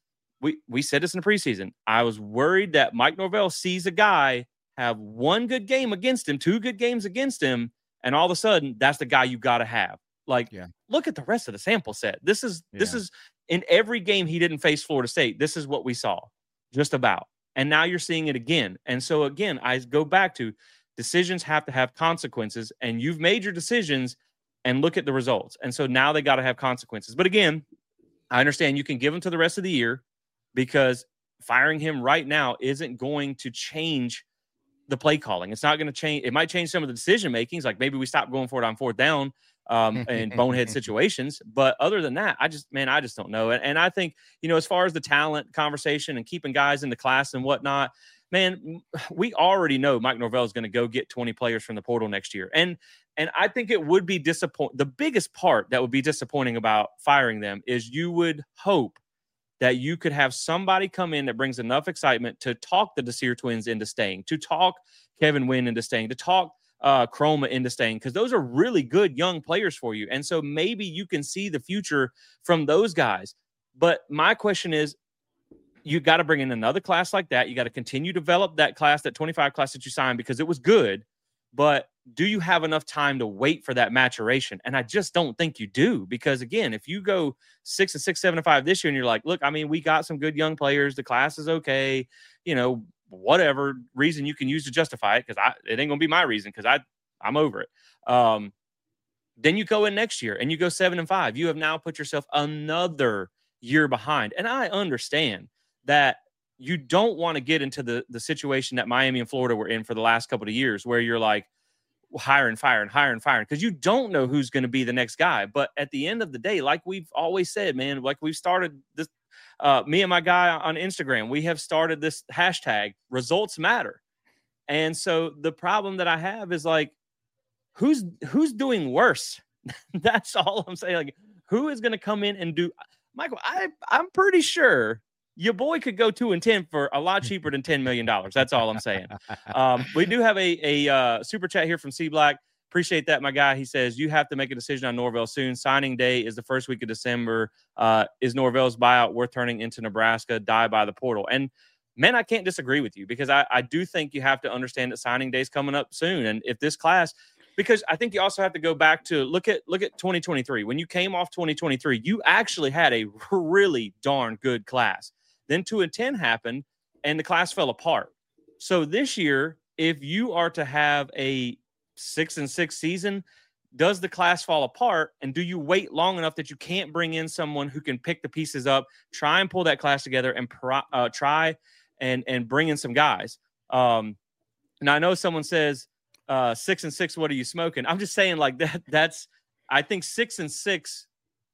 We we said this in the preseason. I was worried that Mike Norvell sees a guy have one good game against him, two good games against him, and all of a sudden that's the guy you got to have. Like, yeah. Look at the rest of the sample set. This is yeah. this is in every game he didn't face Florida State. This is what we saw, just about. And now you're seeing it again. And so again, I go back to decisions have to have consequences, and you've made your decisions and look at the results. And so now they got to have consequences. But again, I understand you can give them to the rest of the year because firing him right now isn't going to change the play calling. It's not going to change. It might change some of the decision makings. Like maybe we stop going for it on fourth down um, in bonehead situations. But other than that, I just, man, I just don't know. And, and I think, you know, as far as the talent conversation and keeping guys in the class and whatnot, man, we already know Mike Norvell is going to go get twenty players from the portal next year. And and I think it would be disappointing. The biggest part that would be disappointing about firing them is you would hope that you could have somebody come in that brings enough excitement to talk the Desir twins into staying, to talk Kevin Wynn into staying, to talk uh, Chroma into staying, because those are really good young players for you. And so maybe you can see the future from those guys. But my question is, you got to bring in another class like that. You got to continue to develop that class, that twenty-five class that you signed, because it was good. But do you have enough time to wait for that maturation? And I just don't think you do, because again, if you go six and six, seven and five this year, and you're like, look, I mean, we got some good young players. The class is okay. You know, whatever reason you can use to justify it, because I it ain't gonna be my reason, because I I'm over it. Um, then you go in next year and you go seven and five. You have now put yourself another year behind. And I understand that you don't want to get into the, the situation that Miami and Florida were in for the last couple of years, where you're like hiring, firing, hiring, firing, because you don't know who's going to be the next guy. But at the end of the day, like we've always said, man, like we've started this, uh, me and my guy on Instagram, we have started this hashtag, results matter. And so the problem that I have is like, who's, who's doing worse? That's all I'm saying. Like, who is going to come in and do, Michael, I, I'm pretty sure your boy could go two and ten for a lot cheaper than ten million dollars. That's all I'm saying. Um, we do have a, a uh, super chat here from C Black. Appreciate that, my guy. He says, you have to make a decision on Norvell soon. Signing day is the first week of December. Uh, is Norvell's buyout worth turning into Nebraska? Die by the portal. And, man, I can't disagree with you, because I, I do think you have to understand that signing day is coming up soon. And if this class – because I think you also have to go back to look at look at twenty twenty-three. When you came off twenty twenty-three, you actually had a really darn good class. Then two and ten happened, and the class fell apart. So this year, if you are to have a six and six season, does the class fall apart? And do you wait long enough that you can't bring in someone who can pick the pieces up, try and pull that class together, and pro, uh, try and and bring in some guys? Um, now I know someone says uh, six and six. What are you smoking? I'm just saying, like that. That's I think six and six.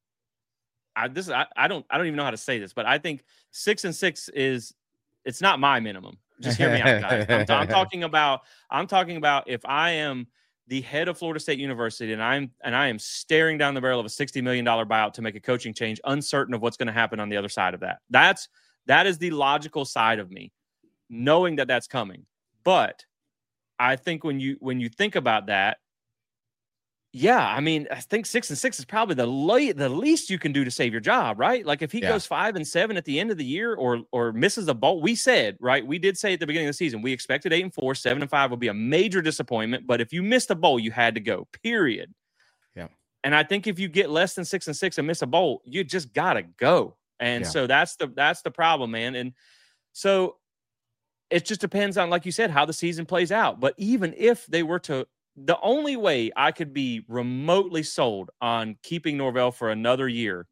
I this I, I don't I don't even know how to say this, but I think six and six is it's not my minimum. just hear me out, guys. I'm, I'm talking about, I'm talking about if I am the head of Florida State University and I'm, and I am staring down the barrel of a sixty million dollars buyout to make a coaching change, uncertain of what's going to happen on the other side of that. That's, that is the logical side of me, knowing that that's coming. But I think when you, when you think about that, yeah, I mean, I think six and six is probably the late, the least you can do to save your job, right? Like if he yeah. goes five and seven at the end of the year, or or misses a bowl, we said, right? We did say at the beginning of the season, we expected eight and four, seven and five would be a major disappointment. But if you missed a bowl, you had to go. Period. Yeah. And I think if you get less than six and six and miss a bowl, you just gotta go. And yeah. so that's the that's the problem, man. And so it just depends on, like you said, how the season plays out. But even if they were to, the only way I could be remotely sold on keeping Norvell for another year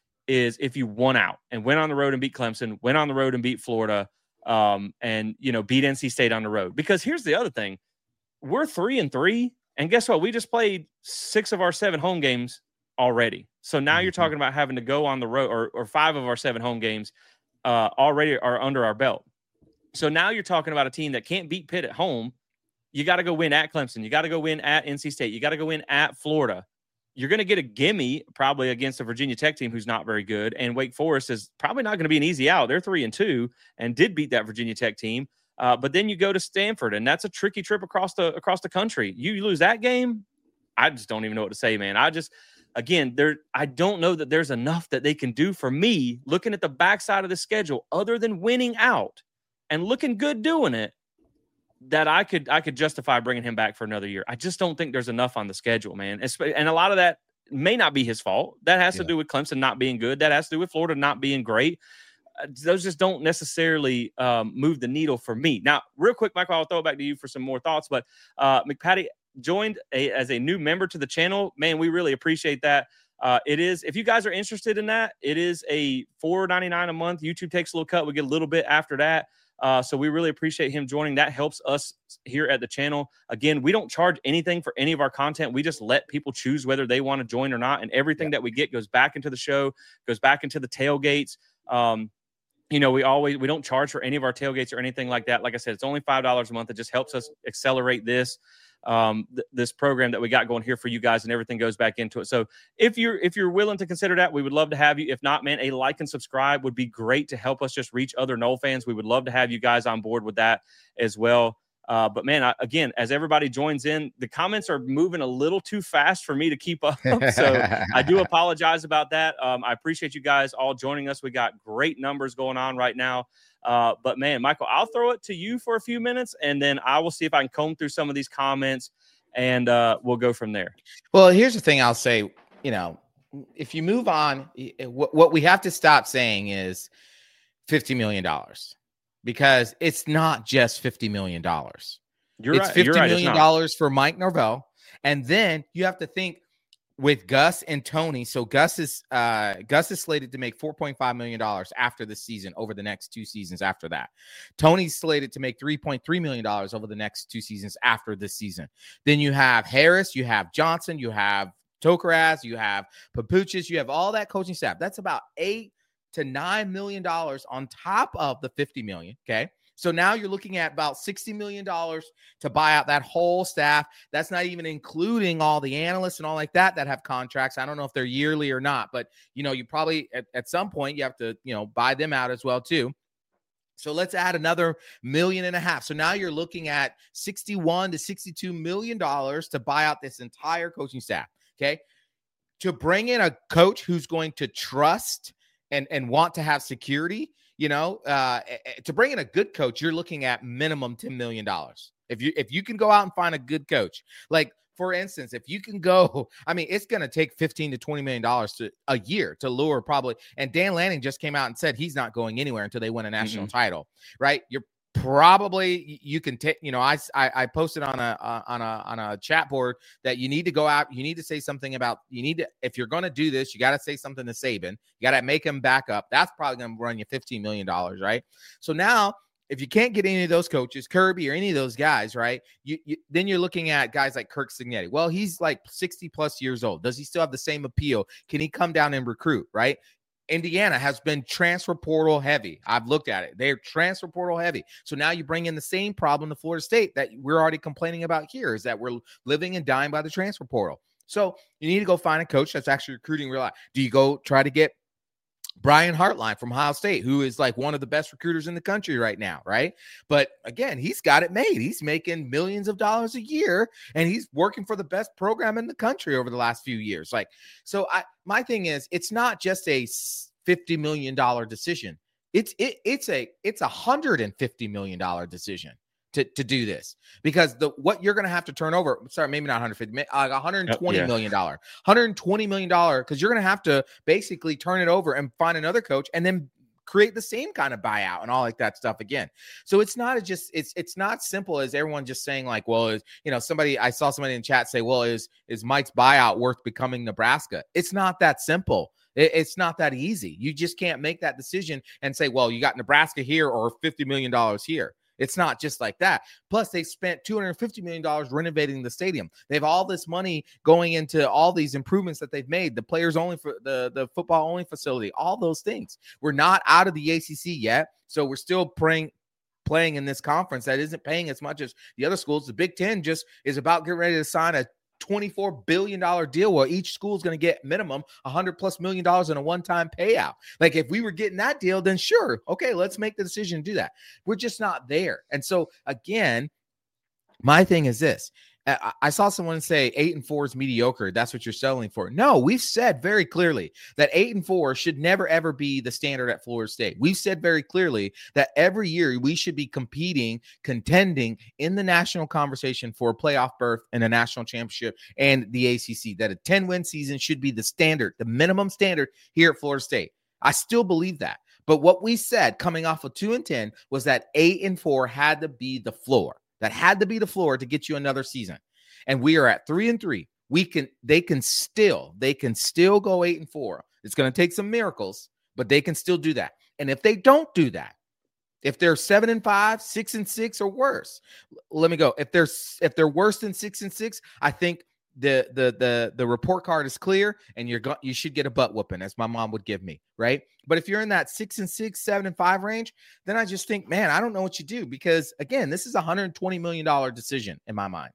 is if you won out and went on the road and beat Clemson, went on the road and beat Florida, um, and, you know, beat N C State on the road. Because here's the other thing. We're three and three. And guess what? We just played six of our seven home games already. So now mm-hmm. you're talking about having to go on the road, or, or five of our seven home games uh, already are under our belt. So now you're talking about a team that can't beat Pitt at home. You got to go win at Clemson. You got to go win at N C State. You got to go win at Florida. You're going to get a gimme probably against a Virginia Tech team who's not very good. And Wake Forest is probably not going to be an easy out. They're three and two and did beat that Virginia Tech team. Uh, but then you go to Stanford, and that's a tricky trip across the across the country. You lose that game, I just don't even know what to say, man. I just, again, there. I don't know that there's enough that they can do for me looking at the backside of the schedule other than winning out and looking good doing it, that I could I could justify bringing him back for another year. I just don't think there's enough on the schedule, man. And a lot of that may not be his fault. That has yeah. to do with Clemson not being good. That has to do with Florida not being great. Uh, those just don't necessarily um, move the needle for me. Now, real quick, Michael, I'll throw it back to you for some more thoughts. But uh, McPatty joined a, as a new member to the channel. Man, we really appreciate that. Uh, it is, if you guys are interested in that, it is a four ninety-nine a month. YouTube takes a little cut. We get a little bit after that. Uh, so we really appreciate him joining. That helps us here at the channel. Again, we don't charge anything for any of our content. We just let people choose whether they want to join or not. And everything yeah. that we get goes back into the show, goes back into the tailgates. Um, you know, we always, we don't charge for any of our tailgates or anything like that. Like I said, it's only five dollars a month. It just helps us accelerate this. Um, th- this program that we got going here for you guys, and everything goes back into it. So if you're, if you're willing to consider that, we would love to have you. If not, man, a like and subscribe would be great to help us just reach other Nole fans. We would love to have you guys on board with that as well. Uh, but man, I, again, as everybody joins in, the comments are moving a little too fast for me to keep up. So I do apologize about that. Um, I appreciate you guys all joining us. We got great numbers going on right now. Uh, but man, Michael, I'll throw it to you for a few minutes, and then I will see if I can comb through some of these comments, and uh, we'll go from there. Well, here's the thing I'll say, you know, if you move on, what, what we have to stop saying is fifty million dollars, because it's not just fifty million dollars. You're it's right. fifty You're right. million dollars for Mike Norvell. And then you have to think with Gus and Tony. So Gus is uh, Gus is slated to make four point five million dollars after the season, over the next two seasons after that. Tony's slated to make three point three million dollars over the next two seasons after this season. Then you have Harris, you have Johnson, you have Tokaraz, you have Papuchis, you have all that coaching staff. That's about eight to nine million dollars on top of the fifty million. Okay. So now you're looking at about sixty million dollars to buy out that whole staff. That's not even including all the analysts and all like that that have contracts. I don't know if they're yearly or not, but you know, you probably at, at some point you have to, you know, buy them out as well too. So let's add another million and a half. So now you're looking at sixty-one to sixty-two million dollars to buy out this entire coaching staff. Okay. To bring in a coach who's going to trust and, and want to have security, you know, uh, to bring in a good coach, you're looking at minimum ten million dollars. If you, if you can go out and find a good coach, like for instance, if you can go, I mean, it's going to take fifteen to twenty million dollars to a year to lure probably. And Dan Lanning just came out and said he's not going anywhere until they win a national mm-hmm. title, right? You're probably, you can take, you know, I, I, I posted on a, uh, on a, on a chat board that you need to go out. You need to say something about, you need to, if you're going to do this, you got to say something to Saban. You got to make him back up. That's probably going to run you fifteen million dollars, right? So now if you can't get any of those coaches, Kirby or any of those guys, right, you, you then you're looking at guys like Kirk Cignetti. Well, he's like sixty plus years old. Does he still have the same appeal? Can he come down and recruit, right? Indiana has been transfer portal heavy. I've looked at it. They're transfer portal heavy. So now you bring in the same problem to Florida State that we're already complaining about here, is that we're living and dying by the transfer portal. So you need to go find a coach that's actually recruiting real life. Do you go try to get Brian Hartline from Ohio State, who is like one of the best recruiters in the country right now, right? But again, he's got it made. He's making millions of dollars a year, and he's working for the best program in the country over the last few years. Like, so I, my thing is, it's not just a fifty million dollars decision. It's it, it's a it's a one hundred fifty million dollars decision to, to do this, because the what you're going to have to turn over, sorry, maybe not one hundred fifty, like one hundred twenty yeah. million dollars, one hundred twenty million dollars, because you're going to have to basically turn it over and find another coach and then create the same kind of buyout and all like that stuff again. So it's not a just it's it's not simple as everyone just saying like, well, is, you know, somebody I saw somebody in chat say, well, is is Mike's buyout worth becoming Nebraska? It's not that simple. It's not that easy. You just can't make that decision and say, well, you got Nebraska here or fifty million dollars here. It's not just like that. Plus, they spent two hundred fifty million dollars renovating the stadium. They have all this money going into all these improvements that they've made, the players only for the, the football only facility, all those things. We're not out of the A C C yet, so we're still praying, playing in this conference that isn't paying as much as the other schools. The Big Ten just is about getting ready to sign a twenty-four billion dollars deal where each school is going to get minimum one hundred plus million dollars in a one-time payout. Like if we were getting that deal, then sure, okay, let's make the decision to do that. We're just not there. And so again, my thing is this. I saw someone say eight and four is mediocre. That's what you're settling for. No, we've said very clearly that eight and four should never, ever be the standard at Florida State. We've said very clearly that every year we should be competing, contending in the national conversation for a playoff berth and a national championship and the A C C, that a ten win season should be the standard, the minimum standard here at Florida State. I still believe that. But what we said coming off of two and ten was that eight and four had to be the floor. That had to be the floor to get you another season. And we are at three and three. We can, they can still, they can still go eight and four. It's going to take some miracles, but they can still do that. And if they don't do that, if they're seven and five, six and six, or worse, let me go. If they're if they're worse than six and six, I think the the the the report card is clear, and you're go, you should get a butt whooping, as my mom would give me, right? But if you're in that six and six, seven and five range, then I just think, man, I don't know what you do, because again, this is a one hundred twenty million dollars decision in my mind.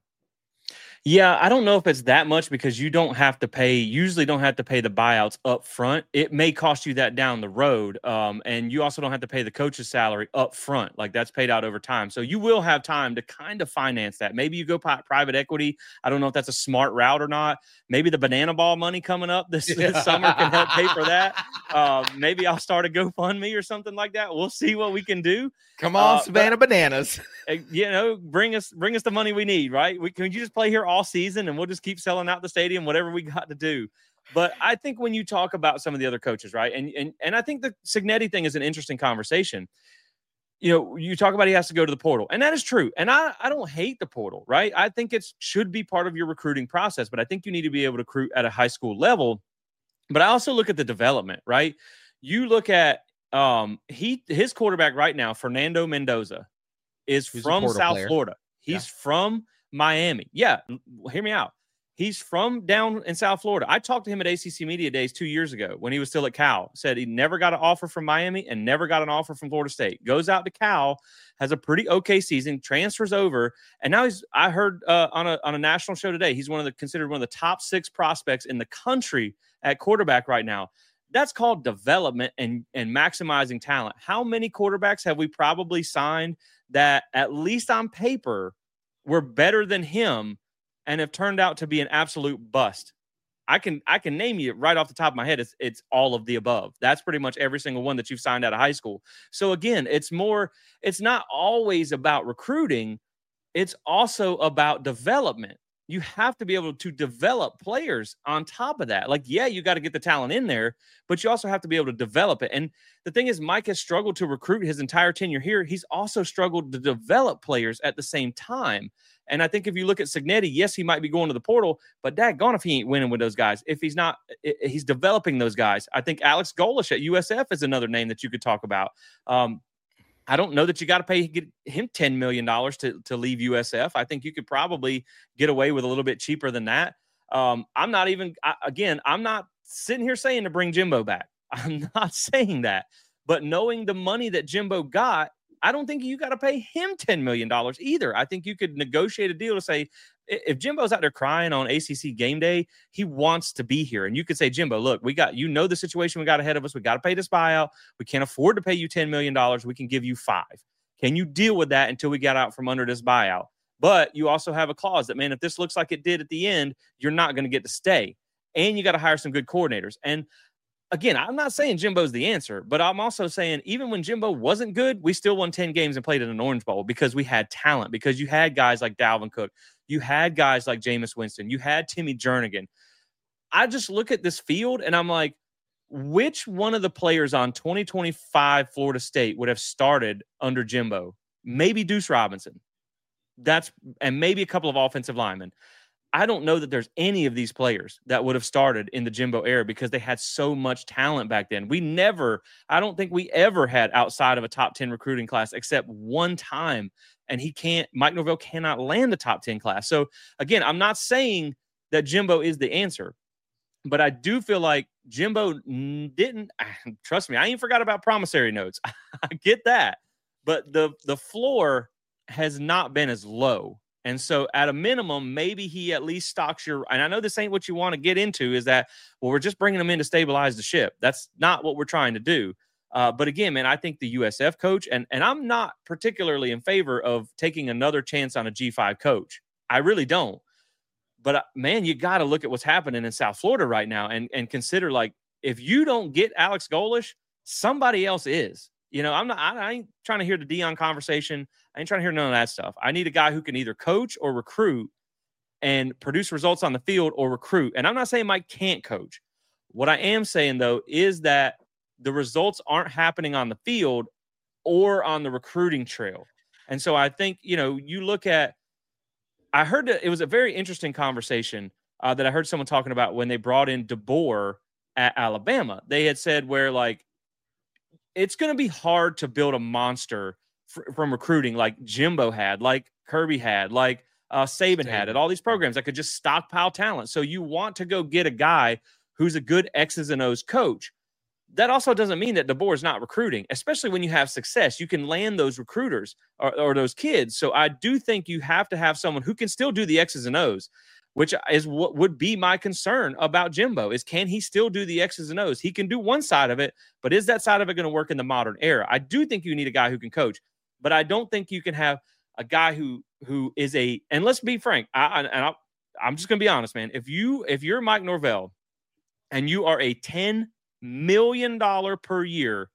Yeah, I don't know if it's that much, because you don't have to pay, usually don't have to pay the buyouts up front. It may cost you that down the road. Um, and you also don't have to pay the coach's salary up front. Like that's paid out over time. So you will have time to kind of finance that. Maybe you go pri- private equity. I don't know if that's a smart route or not. Maybe the banana ball money coming up this, this summer can help pay for that. Uh, maybe I'll start a GoFundMe or something like that. We'll see what we can do. Come on, uh, Savannah but, Bananas. You know, bring us bring us the money we need, right? We can you just play here all season, and we'll just keep selling out the stadium, whatever we got to do. But I think when you talk about some of the other coaches, right, and and and I think the Cignetti thing is an interesting conversation. You know, you talk about he has to go to the portal, and that is true. And I I don't hate the portal, right? I think it should be part of your recruiting process, but I think you need to be able to recruit at a high school level. But I also look at the development, right? You look at um he his quarterback right now, Fernando Mendoza, is Who's from South player. Florida. He's yeah. from Miami. Yeah, hear me out. He's from down in South Florida. I talked to him at A C C Media Days two years ago when he was still at Cal. Said he never got an offer from Miami and never got an offer from Florida State. Goes out to Cal, has a pretty okay season, transfers over, and now he's. I heard uh, on a on a national show today, he's one of the considered one of the top six prospects in the country at quarterback right now. That's called development and and maximizing talent. How many quarterbacks have we probably signed that, at least on paper, were better than him and have turned out to be an absolute bust? I can I can name you right off the top of my head. It's it's all of the above. That's pretty much every single one that you've signed out of high school. So again, it's more, it's not always about recruiting. It's also about development. You have to be able to develop players on top of that. Like, yeah, you got to get the talent in there, but you also have to be able to develop it. And the thing is, Mike has struggled to recruit his entire tenure here. He's also struggled to develop players at the same time. And I think if you look at Cignetti, yes, he might be going to the portal, but daggone if he ain't winning with those guys. If he's not, he's developing those guys. I think Alex Golesh at U S F is another name that you could talk about. Um, I don't know that you got to pay get him ten million dollars to, to leave U S F. I think you could probably get away with a little bit cheaper than that. Um, I'm not even, I, again, I'm not sitting here saying to bring Jimbo back. I'm not saying that. But knowing the money that Jimbo got, I don't think you got to pay him ten million dollars either. I think you could negotiate a deal to say, if Jimbo's out there crying on A C C game day, he wants to be here. And you could say, Jimbo, look, we got, you know, the situation we got ahead of us. We got to pay this buyout. We can't afford to pay you ten million dollars. We can give you five. Can you deal with that until we get out from under this buyout? But you also have a clause that, man, if this looks like it did at the end, you're not going to get to stay. And you got to hire some good coordinators. And again, I'm not saying Jimbo's the answer, but I'm also saying even when Jimbo wasn't good, we still won ten games and played in an Orange Bowl because we had talent, because you had guys like Dalvin Cook. You had guys like Jameis Winston. You had Timmy Jernigan. I just look at this field and I'm like, which one of the players on twenty twenty-five Florida State would have started under Jimbo? Maybe Deuce Robinson. That's and maybe a couple of offensive linemen. I don't know that there's any of these players that would have started in the Jimbo era because they had so much talent back then. We never, I don't think we ever had outside of a top ten recruiting class except one time. And he can't, Mike Norvell cannot land the top ten class. So again, I'm not saying that Jimbo is the answer, but I do feel like Jimbo didn't, trust me, I ain't forgot about promissory notes. I get that. But the the floor has not been as low. And so at a minimum, maybe he at least stocks your, and I know this ain't what you want to get into is that, well, we're just bringing him in to stabilize the ship. That's not what we're trying to do. Uh, but again, man, I think the U S F coach, and, and I'm not particularly in favor of taking another chance on a G five coach. I really don't. But uh, man, you got to look at what's happening in South Florida right now and, and consider, like, if you don't get Alex Golesh, somebody else is. You know, I'm not, I, I ain't trying to hear the Dion conversation. I ain't trying to hear none of that stuff. I need a guy who can either coach or recruit and produce results on the field or recruit. And I'm not saying Mike can't coach. What I am saying, though, is that the results aren't happening on the field or on the recruiting trail. And so I think, you know, you look at, I heard that it was a very interesting conversation uh, that I heard someone talking about when they brought in DeBoer at Alabama. They had said where, like, it's going to be hard to build a monster f- from recruiting like Jimbo had, like Kirby had, like uh, Saban, Saban had at all these programs that could just stockpile talent. So you want to go get a guy who's a good X's and O's coach. That also doesn't mean that DeBoer is not recruiting, especially when you have success. You can land those recruiters or, or those kids. So I do think you have to have someone who can still do the X's and O's, which is what would be my concern about Jimbo is, can he still do the X's and O's? He can do one side of it, but is that side of it going to work in the modern era? I do think you need a guy who can coach, but I don't think you can have a guy who who is a, and let's be frank, I, and I, I'm just going to be honest, man. If you if you're Mike Norvell and you are a ten million dollars per year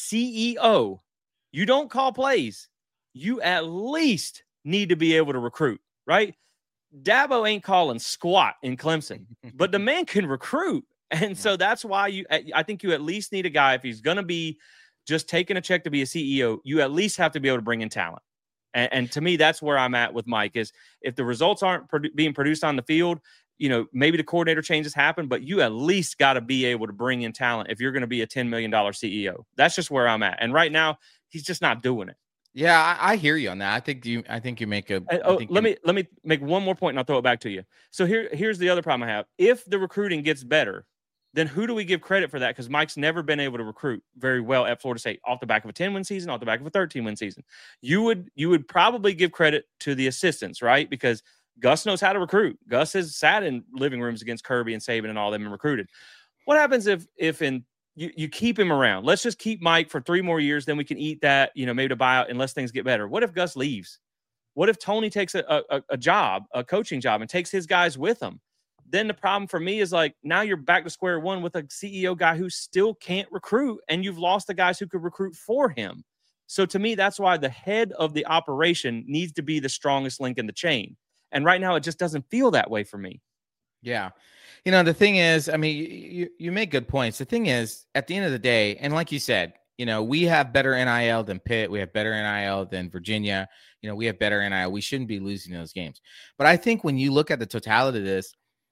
C E O, you don't call plays. You at least need to be able to recruit, right? Dabo ain't calling squat in Clemson, but the man can recruit. And so that's why you, I think you at least need a guy, if he's going to be just taking a check to be a C E O, you at least have to be able to bring in talent. And, and to me, that's where I'm at with Mike is if the results aren't produ- being produced on the field, you know, maybe the coordinator changes happen, but you at least got to be able to bring in talent if you're going to be a ten million dollars C E O. That's just where I'm at. And right now, he's just not doing it. Yeah, I, I hear you on that. I think you. I think you make a. And, oh, let me let me make one more point, and I'll throw it back to you. So here, here's the other problem I have. If the recruiting gets better, then who do we give credit for that? Because Mike's never been able to recruit very well at Florida State off the back of a ten-win season, off the back of a thirteen-win season. You would you would probably give credit to the assistants, right? Because Gus knows how to recruit. Gus has sat in living rooms against Kirby and Saban and all them and recruited. What happens if if in You, you keep him around? Let's just keep Mike for three more years. Then we can eat that, you know, maybe to buy out unless things get better. What if Gus leaves? What if Tony takes a, a, a job, a coaching job, and takes his guys with him? Then the problem for me is like, now you're back to square one with a C E O guy who still can't recruit, and you've lost the guys who could recruit for him. So to me, that's why the head of the operation needs to be the strongest link in the chain. And right now, it just doesn't feel that way for me. Yeah. You know, the thing is, I mean, you, you make good points. The thing is, at the end of the day, and like you said, you know, we have better N I L than Pitt. We have better N I L than Virginia. You know, we have better N I L. We shouldn't be losing those games. But I think when you look at the totality of this,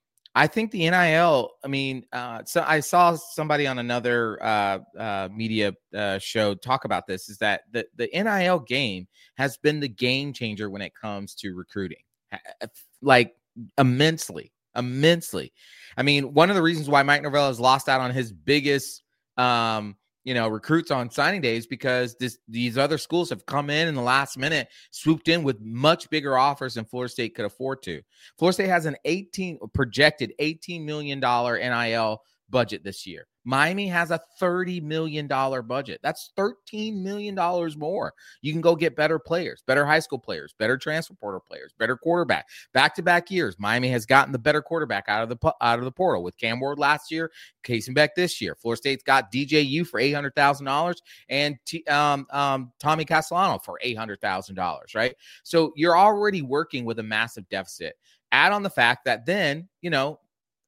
I think the N I L, I mean, uh, so I saw somebody on another uh, uh, media uh, show talk about this, is that the, the N I L game has been the game changer when it comes to recruiting, like immensely. Immensely. I mean, one of the reasons why Mike Norvell has lost out on his biggest um, you know, recruits on signing days because this these other schools have come in in the last minute, swooped in with much bigger offers than Florida State could afford to. Florida State has an eighteen projected eighteen million dollars N I L budget this year. Miami has a thirty million dollars budget. That's thirteen million dollars more. You can go get better players, better high school players, better transfer portal players, better quarterback. Back-to-back years, Miami has gotten the better quarterback out of the out of the portal with Cam Ward last year, Casey Beck this year. Florida State's got D J U for eight hundred thousand dollars and T, um, um, Tommy Castellano for eight hundred thousand dollars, right? So you're already working with a massive deficit. Add on the fact that then, you know,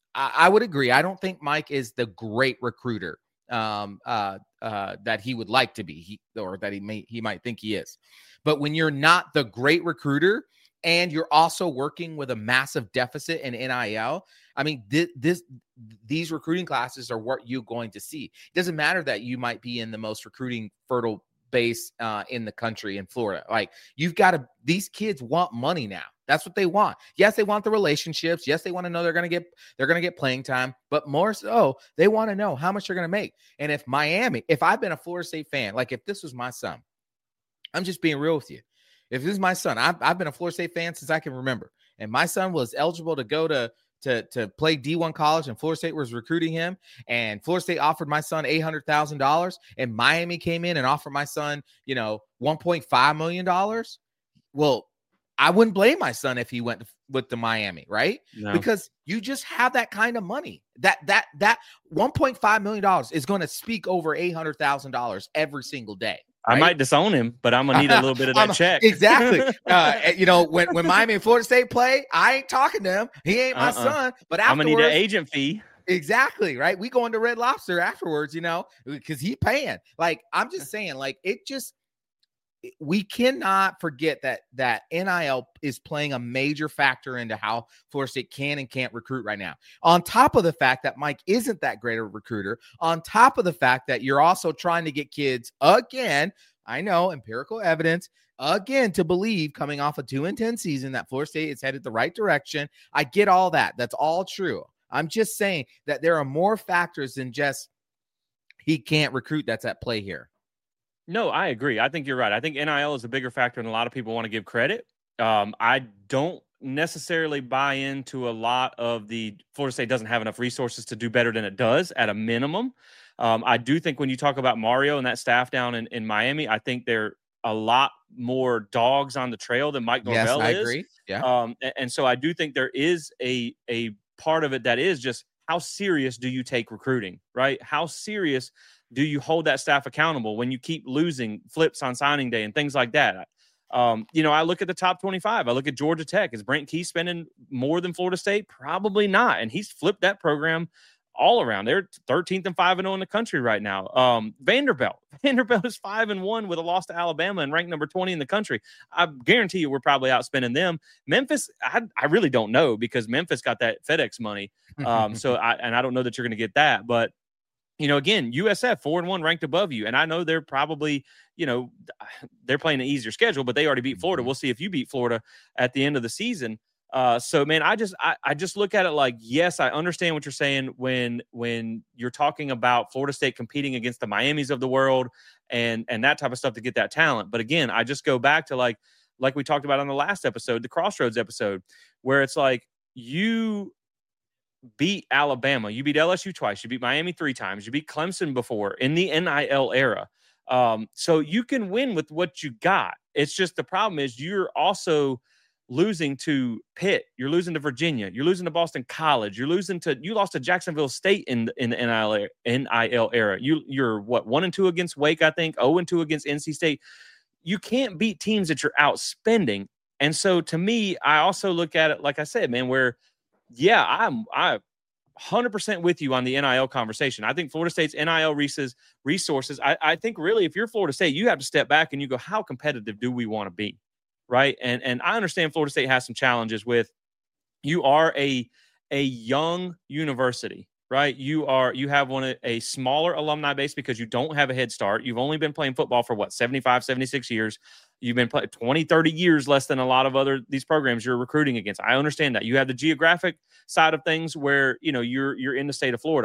I would agree. I don't think Mike is the great recruiter um, uh, uh, that he would like to be, he, or that he may he might think he is. But when you're not the great recruiter and you're also working with a massive deficit in N I L, I mean, th- this these recruiting classes are what you're going to see. It doesn't matter that you might be in the most recruiting fertile base uh, in the country in Florida. Like, you've got to, these kids want money now. That's what they want. Yes, they want the relationships. Yes, they want to know they're going to get, they're going to get playing time, but more so they want to know how much they're going to make. And if Miami, if I've been a Florida State fan, like if this was my son, I'm just being real with you. If this is my son, I've, I've been a Florida State fan since I can remember. And my son was eligible to go to, to, to play D one college, and Florida State was recruiting him, and Florida State offered my son eight hundred thousand dollars, and Miami came in and offered my son, you know, one point five million dollars. Well, I wouldn't blame my son if he went with the Miami, right? No. Because you just have that kind of money. That that that one point five million dollars is going to speak over eight hundred thousand dollars every single day. Right? I might disown him, but I'm gonna need a little bit of that check. Exactly. Uh, you know, when, when Miami and Florida State play, I ain't talking to him. He ain't my uh-uh. son. But I'm gonna need an agent fee. Exactly, right? We going to Red Lobster afterwards, you know, because he paying. Like, I'm just saying, like, it just, we cannot forget that that N I L is playing a major factor into how Florida State can and can't recruit right now. On top of the fact that Mike isn't that great a recruiter, on top of the fact that you're also trying to get kids, again, I know, empirical evidence, again, to believe, coming off a two and ten season, that Florida State is headed the right direction. I get all that. That's all true. I'm just saying that there are more factors than just he can't recruit that's at play here. No, I agree. I think you're right. I think N I L is a bigger factor than a lot of people want to give credit. Um, I don't necessarily buy into a lot of the Florida State doesn't have enough resources to do better than it does at a minimum. Um, I do think when you talk about Mario and that staff down in, in Miami, I think they're a lot more dogs on the trail than Mike Norvell yes, I is. Agree. Yeah. Um, and, and so I do think there is a a part of it that is just how serious do you take recruiting, right? How serious do you hold that staff accountable when you keep losing flips on signing day and things like that? Um, you know, I look at the top twenty-five. I look at Georgia Tech. Is Brent Key spending more than Florida State? Probably not. And he's flipped that program all around. They're thirteenth and five and oh in the country right now. Um, Vanderbilt. Vanderbilt is five and one with a loss to Alabama and ranked number twenty in the country. I guarantee you we're probably outspending them. Memphis, I, I really don't know because Memphis got that FedEx money. Um, so I, and I don't know that you're going to get that, but you know, again, U S F four and one ranked above you. And I know they're probably, you know, they're playing an easier schedule, but they already beat Florida. We'll see if you beat Florida at the end of the season. Uh, so man, I just, I, I just look at it like, yes, I understand what you're saying when, when you're talking about Florida State competing against the Miamis of the world and, and that type of stuff to get that talent. But again, I just go back to like, like we talked about on the last episode, the Crossroads episode, where it's like you beat Alabama, you beat L S U twice, you beat Miami three times, you beat Clemson before in the N I L era. Um, so you can win with what you got. It's just the problem is you're also losing to Pitt, you're losing to Virginia, you're losing to Boston College, you're losing to you lost to Jacksonville State in in the N I L era. You you're what one and two against Wake, I think, oh and two against N C State. You can't beat teams that you're outspending. And so to me, I also look at it like I said, man, where yeah, I'm I one hundred percent with you on the N I L conversation. I think Florida State's N I L resources, resources I, I think really if you're Florida State, you have to step back and you go, how competitive do we want to be? Right. And and I understand Florida State has some challenges with you are a a young university, right? You are you have one a smaller alumni base because you don't have a head start. You've only been playing football for what, seventy-five, seventy-six years. You've been playing twenty, thirty years less than a lot of other these programs you're recruiting against. I understand that. You have the geographic side of things where, you know, you're you're in the state of Florida.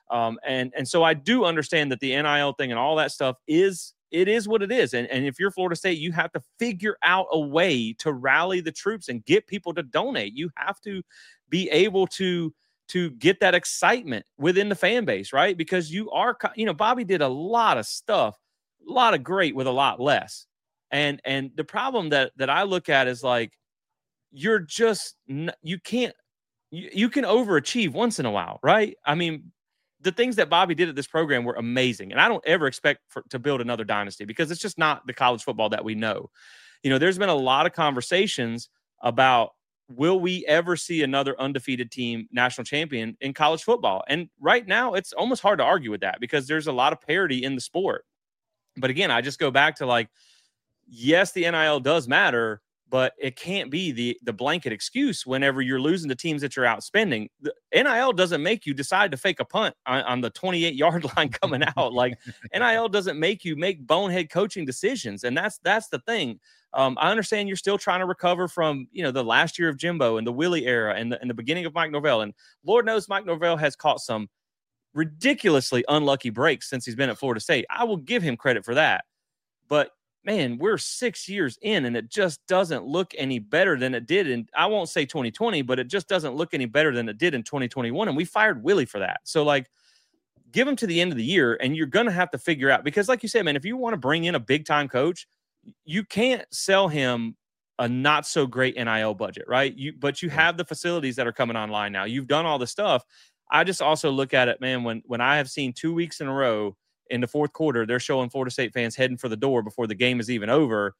Um, and, and so I do understand that the N I L thing and all that stuff is, it is what it is. And, and if you're Florida State, you have to figure out a way to rally the troops and get people to donate. You have to be able to, to get that excitement within the fan base, right? Because you are, you know, Bobby did a lot of stuff, a lot of great with a lot less. And, and the problem that, that I look at is like, you're just, you can't, you, you can overachieve once in a while, right? I mean, the things that Bobby did at this program were amazing. And I don't ever expect for, to build another dynasty because it's just not the college football that we know. You know, there's been a lot of conversations about, will we ever see another undefeated team national champion in college football? And right now it's almost hard to argue with that because there's a lot of parity in the sport. But again, I just go back to like, yes, the N I L does matter, but it can't be the the blanket excuse whenever you're losing the teams that you're outspending. The N I L doesn't make you decide to fake a punt on, on the twenty-eight yard line coming out. Like N I L doesn't make you make bonehead coaching decisions. And that's, that's the thing. Um, I understand you're still trying to recover from, you know, the last year of Jimbo and the Willie era and the, and the beginning of Mike Norvell. And Lord knows Mike Norvell has caught some ridiculously unlucky breaks since he's been at Florida State. I will give him credit for that. But man, we're six years in and it just doesn't look any better than it did. And I won't say twenty twenty, but it just doesn't look any better than it did in twenty twenty-one. And we fired Willie for that. So like, give him to the end of the year and you're going to have to figure out, because like you said, man, if you want to bring in a big time coach, you can't sell him a not so great N I L budget, right? You, but you have the facilities that are coming online now. You've done all the stuff. I just also look at it, man, when, when I have seen two weeks in a row in the fourth quarter, they're showing Florida State fans heading for the door before the game is even over.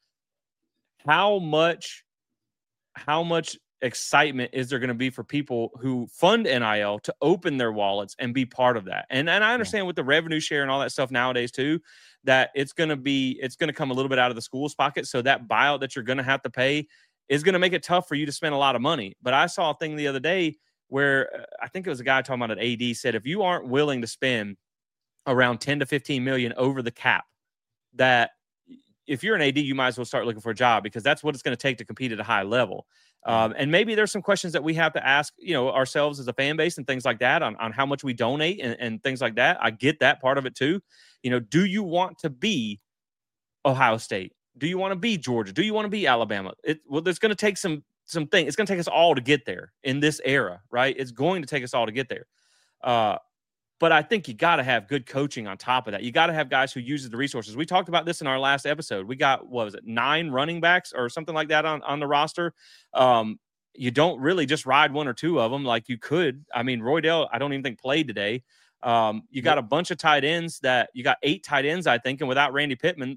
How much, how much excitement is there going to be for people who fund N I L to open their wallets and be part of that? And, and I understand yeah. with the revenue share and all that stuff nowadays too, that it's going to be, it's going to come a little bit out of the school's pocket. So that buyout that you're going to have to pay is going to make it tough for you to spend a lot of money. But I saw a thing the other day where uh, I think it was a guy talking about an A D said, if you aren't willing to spend around ten to fifteen million over the cap, that if you're an A D, you might as well start looking for a job because that's what it's going to take to compete at a high level. Um, and maybe there's some questions that we have to ask, you know, ourselves as a fan base and things like that on, on how much we donate and, and things like that. I get that part of it too. You know, do you want to be Ohio State? Do you want to be Georgia? Do you want to be Alabama? It, well, there's going to take some, some things. It's going to take us all to get there in this era, right? It's going to take us all to get there. Uh, But I think you got to have good coaching on top of that. You got to have guys who uses the resources. We talked about this in our last episode. We got, what was it, nine running backs or something like that on, on the roster. Um, you don't really just ride one or two of them like you could. I mean, Roydell, I don't even think played today. Um, you got a bunch of tight ends that you got eight tight ends, I think. And without Randy Pittman,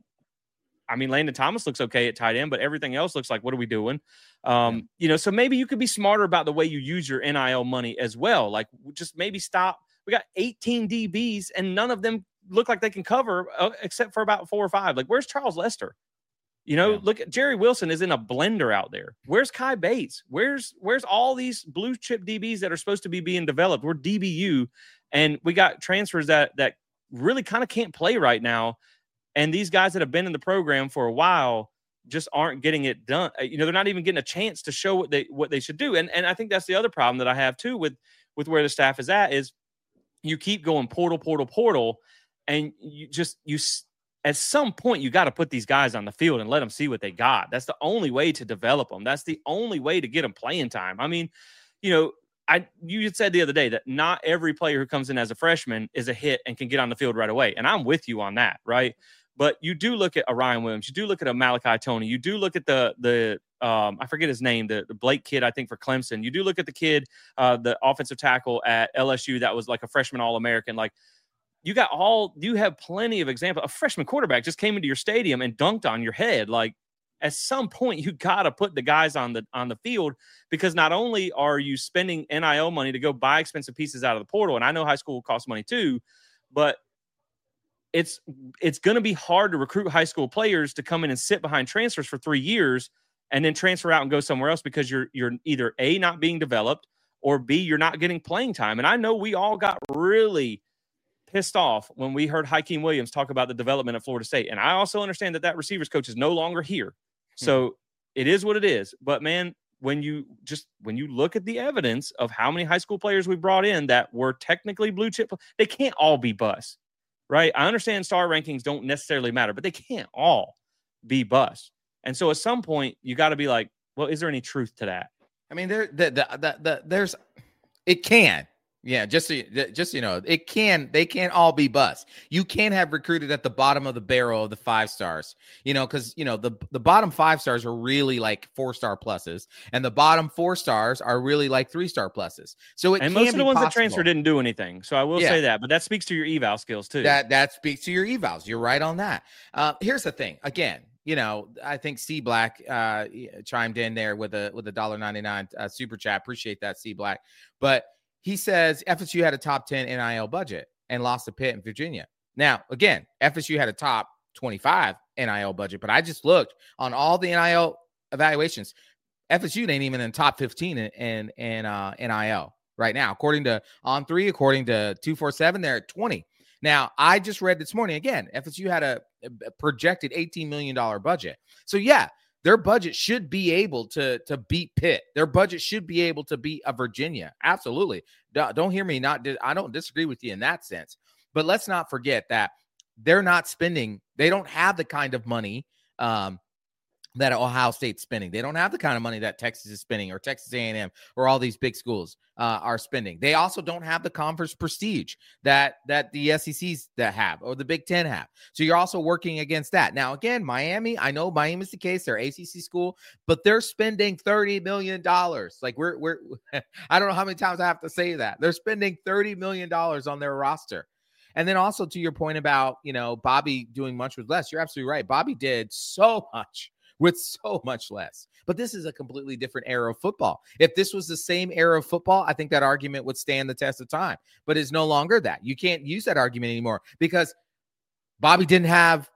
I mean, Landon Thomas looks okay at tight end, but everything else looks like, what are we doing? Um, yeah. You know, so maybe you could be smarter about the way you use your N I L money as well. Like just maybe stop. We got eighteen D Bs and none of them look like they can cover uh, except for about four or five. Like, where's Charles Lester? You know, yeah. look at Jerry Wilson is in a blender out there. Where's Kai Bates? Where's where's all these blue chip D Bs that are supposed to be being developed? We're D B U, and we got transfers that that really kind of can't play right now. And these guys that have been in the program for a while just aren't getting it done. You know, they're not even getting a chance to show what they what they should do. And and I think that's the other problem that I have too with with where the staff is at is. You keep going portal, portal, portal, and you just you at some point you got to put these guys on the field and let them see what they got. That's the only way to develop them. That's the only way to get them playing time. I mean, you know, I you had said the other day that not every player who comes in as a freshman is a hit and can get on the field right away, and I'm with you on that, right? But you do look at a Ryan Williams, you do look at a Malachi Tony, you do look at the the um, I forget his name, the, the Blake kid, I think for Clemson. You do look at the kid, uh, the offensive tackle at L S U that was like a freshman All-American. Like you got all, you have plenty of examples. A freshman quarterback just came into your stadium and dunked on your head. Like at some point you got to put the guys on the on the field because not only are you spending N I L money to go buy expensive pieces out of the portal, and I know high school costs money too, but it's it's going to be hard to recruit high school players to come in and sit behind transfers for three years and then transfer out and go somewhere else because you're you're either A, not being developed, or B, you're not getting playing time. And I know we all got really pissed off when we heard Hakeem Williams talk about the development at Florida State. And I also understand that that receivers coach is no longer here. So mm-hmm. it is what it is. But, man, when you just when you look at the evidence of how many high school players we brought in that were technically blue chip, they can't all be bust, right? I understand star rankings don't necessarily matter, but they can't all be bust. And so at some point, you got to be like, well, is there any truth to that? I mean, there, the, the, the, the, there's, it can. Yeah, just so you, just so you know, it can. They can't all be bust. You can have recruited at the bottom of the barrel of the five stars, you know, because you know the the bottom five stars are really like four star pluses, and the bottom four stars are really like three star pluses. So it and can most of the be ones possible. that transfer didn't do anything. So I will Yeah. say that, but that speaks to your eval skills too. That that speaks to your evals. You're right on that. Uh, here's the thing. Again, you know, I think C Black uh, chimed in there with a with a dollar ninety nine uh, super chat. Appreciate that, C Black, but. He says F S U had a top ten N I L budget and lost to Pitt in Virginia. Now, again, F S U had a top twenty-five N I L budget, but I just looked on all the N I L evaluations. F S U ain't even in the top fifteen in, in, in uh, N I L right now. According to On three, according to two forty-seven, they're at twenty. Now, I just read this morning, again, F S U had a, a projected eighteen million dollars budget. So, yeah, their budget should be able to, to beat Pitt. Their budget should be able to beat a Virginia. Absolutely. Don't, don't hear me. Not I don't disagree with you in that sense. But let's not forget that they're not spending. They don't have the kind of money um, that Ohio State's spending. They don't have the kind of money that Texas is spending or Texas A and M or all these big schools uh, are spending. They also don't have the conference prestige that that the S E Cs that have or the Big Ten have. So you're also working against that. Now, again, Miami, I know Miami's the case. They're A C C school, but they're spending thirty million dollars. Like we're, we're, I don't know how many times I have to say that. They're spending thirty million dollars on their roster. And then also to your point about, you know, Bobby doing much with less, you're absolutely right. Bobby did so much with so much less. But this is a completely different era of football. If this was the same era of football, I think that argument would stand the test of time. But it's no longer that. You can't use that argument anymore because Bobby didn't have,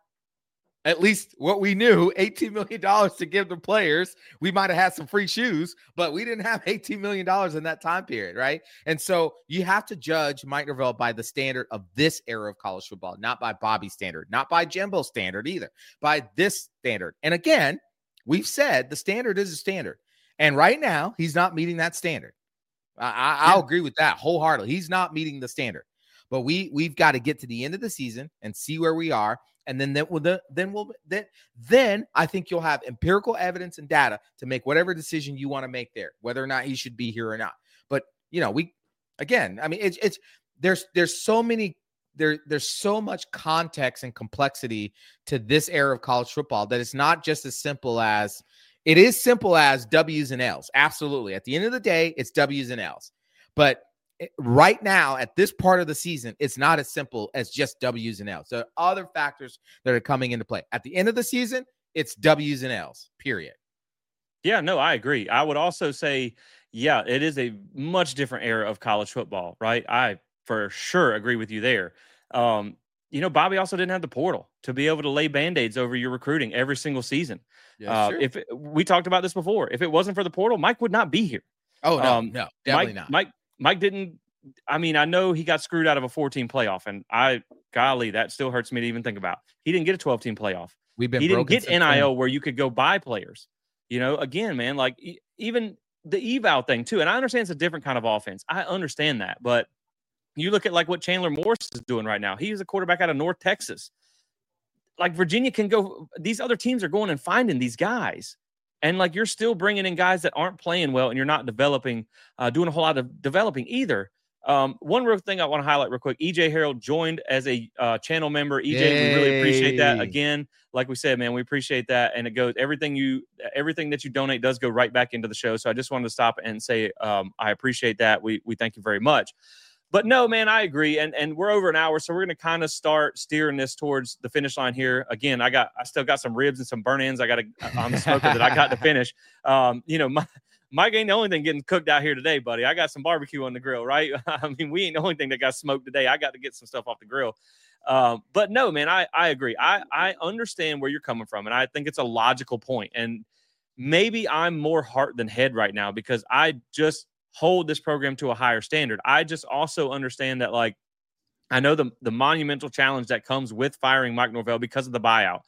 at least what we knew, eighteen million dollars to give the players. We might have had some free shoes, but we didn't have eighteen million dollars in that time period, right? And so you have to judge Mike Norvell by the standard of this era of college football, not by Bobby's standard, not by Jimbo's standard either, by this standard. And again, we've said the standard is a standard. And right now, he's not meeting that standard. I, I, I'll Yeah. agree with that wholeheartedly. He's not meeting the standard. But we, we've got to get to the end of the season and see where we are. And then, then, we'll, then, we'll, then, then I think you'll have empirical evidence and data to make whatever decision you want to make there, whether or not he should be here or not. But, you know, we, again, I mean, it's, it's, there's, there's so many, there, there's so much context and complexity to this era of college football that it's not just as simple as, it is simple as W's and L's. Absolutely. At the end of the day, it's W's and L's. But right now, at this part of the season, it's not as simple as just W's and L's. There are other factors that are coming into play. At the end of the season, it's W's and L's, period. Yeah, no, I agree. I would also say, yeah, it is a much different era of college football, right? I for sure agree with you there. Um, you know, Bobby also didn't have the portal to be able to lay Band-Aids over your recruiting every single season. Yeah, uh, sure. If it, we talked about this before, if it wasn't for the portal, Mike would not be here. Oh, no, um, no, definitely Mike, not. Mike, Mike didn't, I mean, I know he got screwed out of a fourteen playoff, and I, golly, that still hurts me to even think about. He didn't get a twelve team playoff. We've been he didn't broken get since N I L then. where you could go buy players. You know, again, man, like e- even the eval thing too. And I understand it's a different kind of offense. I understand that, but you look at like what Chandler Morris is doing right now. He's a quarterback out of North Texas. Like Virginia can go, these other teams are going and finding these guys. And like, you're still bringing in guys that aren't playing well and you're not developing, uh, doing a whole lot of developing either. Um, one real thing I want to highlight real quick, E J Harold joined as a uh, channel member. E J, Yay. We really appreciate that. Again, like we said, man, we appreciate that. And it goes, everything you, everything that you donate does go right back into the show. So I just wanted to stop and say, um, I appreciate that. We, we thank you very much. But no, man, I agree. And and we're over an hour, so we're going to kind of start steering this towards the finish line here. Again, I got, I still got some ribs and some burn ends. I got to, on the smoker that I got to finish. Um, you know, my, Mike ain't the only thing getting cooked out here today, buddy. I got some barbecue on the grill, right? I mean, we ain't the only thing that got smoked today. I got to get some stuff off the grill. Um, but no, man, I, I agree. I, I understand where you're coming from, and I think it's a logical point. And maybe I'm more heart than head right now because I just hold this program to a higher standard. I just also understand that, like, I know the, the monumental challenge that comes with firing Mike Norvell because of the buyout.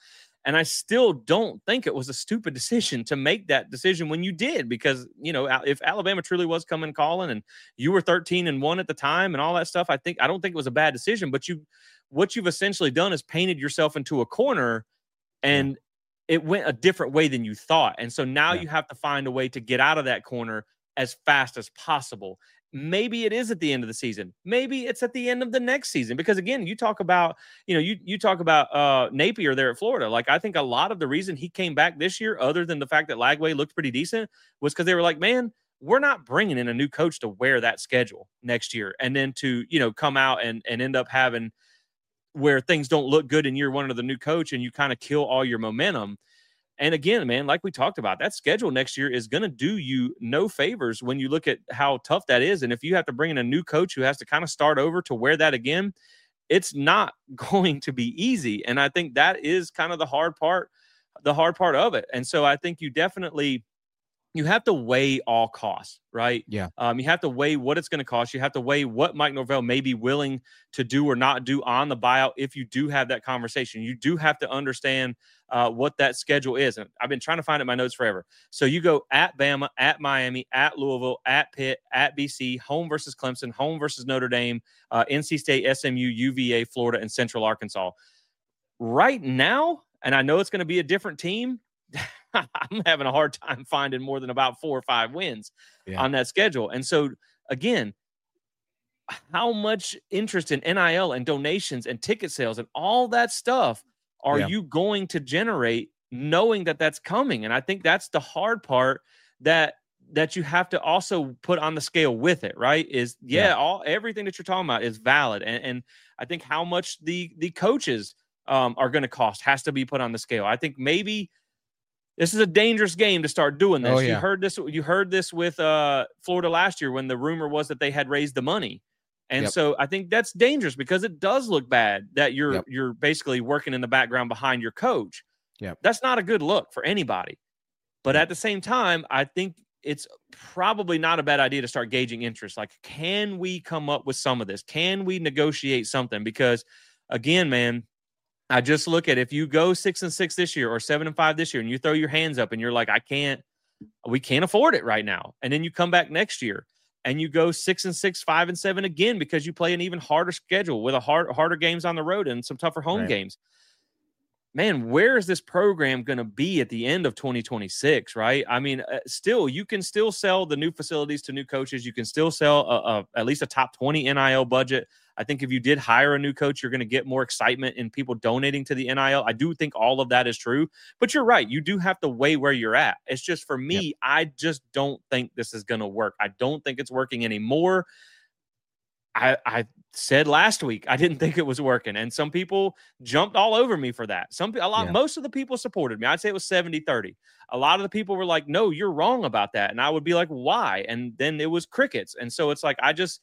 And I still don't think it was a stupid decision to make that decision when you did, because, you know, if Alabama truly was coming calling and you were thirteen and one at the time and all that stuff, I think, I don't think it was a bad decision, but you, what you've essentially done is painted yourself into a corner, and yeah. it went a different way than you thought. And so now yeah. you have to find a way to get out of that corner as fast as possible. Maybe it is at the end of the season. Maybe it's at the end of the next season. Because again, you talk about, you know, you you talk about uh, Napier there at Florida. Like, I think a lot of the reason he came back this year, other than the fact that Lagway looked pretty decent, was because they were like, man, we're not bringing in a new coach to wear that schedule next year, and then to, you know, come out and and end up having where things don't look good in year one under the new coach, and you kind of kill all your momentum. And again, man, like we talked about, that schedule next year is going to do you no favors when you look at how tough that is. And if you have to bring in a new coach who has to kind of start over to wear that again, it's not going to be easy. And I think that is kind of the hard part, the hard part of it. And so I think you definitely, you have to weigh all costs, right? Yeah. Um, you have to weigh what it's going to cost. You have to weigh what Mike Norvell may be willing to do or not do on the buyout if you do have that conversation. You do have to understand uh, what that schedule is. And I've been trying to find it in my notes forever. So you go at Bama, at Miami, at Louisville, at Pitt, at B C, home versus Clemson, home versus Notre Dame, uh, N C State, S M U, U V A, Florida, and Central Arkansas. Right now, and I know it's going to be a different team, I'm having a hard time finding more than about four or five wins yeah. on that schedule. And so, again, how much interest in N I L and donations and ticket sales and all that stuff are yeah. you going to generate knowing that that's coming? And I think that's the hard part that that you have to also put on the scale with it, right? Is, yeah, yeah. all everything that you're talking about is valid. And, and I think how much the, the coaches um, are going to cost has to be put on the scale. I think maybe – this is a dangerous game to start doing this. Oh, yeah. You heard this. You heard this with uh, Florida last year when the rumor was that they had raised the money, and yep. so I think that's dangerous because it does look bad that you're yep. you're basically working in the background behind your coach. Yeah, that's not a good look for anybody. But at the same time, I think it's probably not a bad idea to start gauging interest. Like, can we come up with some of this? Can we negotiate something? Because again, man, I just look at, if you go six and six this year or seven and five this year and you throw your hands up and you're like, I can't, we can't afford it right now. And then you come back next year and you go six and six, five and seven again, because you play an even harder schedule with a hard, harder games on the road and some tougher home right. games. Man, where is this program going to be at the end of twenty twenty-six, right? I mean, uh, still, you can still sell the new facilities to new coaches. You can still sell a, a, at least a top twenty N I L budget. I think if you did hire a new coach, you're going to get more excitement in people donating to the N I L. I do think all of that is true. But you're right. You do have to weigh where you're at. It's just, for me, yep. I just don't think this is going to work. I don't think it's working anymore. I, I said last week I didn't think it was working, and some people jumped all over me for that. Some a lot, yeah. most of the people supported me. I'd say it was seventy thirty. A lot of the people were like, "No, you're wrong about that," and I would be like, "Why?" And then it was crickets. And so it's like, I just,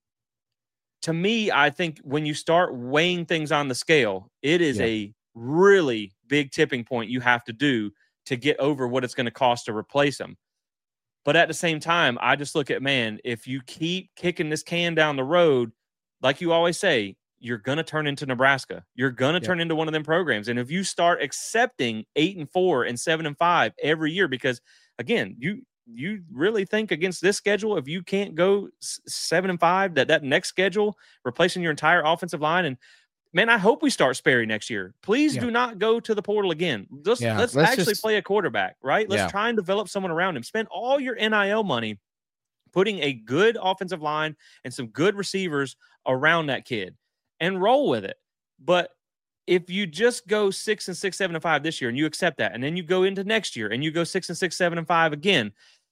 to me, I think when you start weighing things on the scale, it is yeah. a really big tipping point you have to do to get over what it's going to cost to replace them. But at the same time, I just look at, man, if you keep kicking this can down the road, like you always say, you're going to turn into Nebraska. You're going to yep. turn into one of them programs. And if you start accepting eight and four and seven and five every year, because again, you you really think against this schedule, if you can't go seven and five, that that next schedule, replacing your entire offensive line, and man, I hope we start Sperry next year. Please yeah. do not go to the portal again. Let's, yeah, let's, let's actually just play a quarterback, right? Let's yeah. try and develop someone around him. Spend all your N I L money putting a good offensive line and some good receivers around that kid and roll with it. But if you just go six and six, seven and five this year and you accept that, and then you go into next year and you go six and six, seven and five again,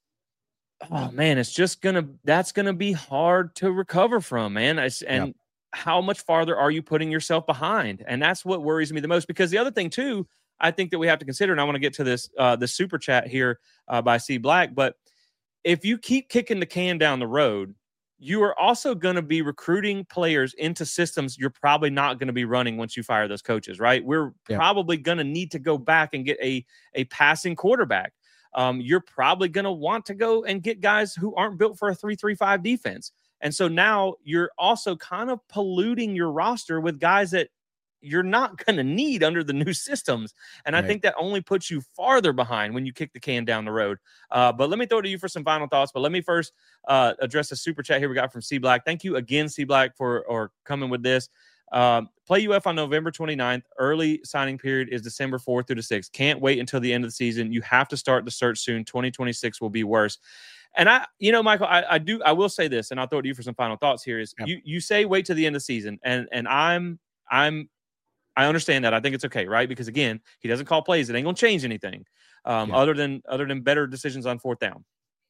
oh man, it's just going to, that's going to be hard to recover from, man. It's, and yep. how much farther are you putting yourself behind? And that's what worries me the most, because the other thing too, I think that we have to consider, and I want to get to this, uh, the super chat here uh, by C Black, but if you keep kicking the can down the road, you are also going to be recruiting players into systems you're probably not going to be running once you fire those coaches, right? We're yeah. probably going to need to go back and get a, a passing quarterback. Um, you're probably going to want to go and get guys who aren't built for a three three five defense. And so now you're also kind of polluting your roster with guys that you're not going to need under the new systems. And right. I think that only puts you farther behind when you kick the can down the road. Uh, but let me throw it to you for some final thoughts. But let me first uh, address a super chat here we got from C Black. Thank you again, C Black, for or coming with this. Um, play U F on November twenty-ninth. Early signing period is December fourth through the sixth. Can't wait until the end of the season. You have to start the search soon. twenty twenty-six will be worse. And I, you know, Michael, I, I do, I will say this, and I'll throw it to you for some final thoughts here is yep. you, you say wait to the end of the season. And, and I'm, I'm, I understand that. I think it's okay. Right. Because again, he doesn't call plays. It ain't going to change anything um, yeah. other than, other than better decisions on fourth down.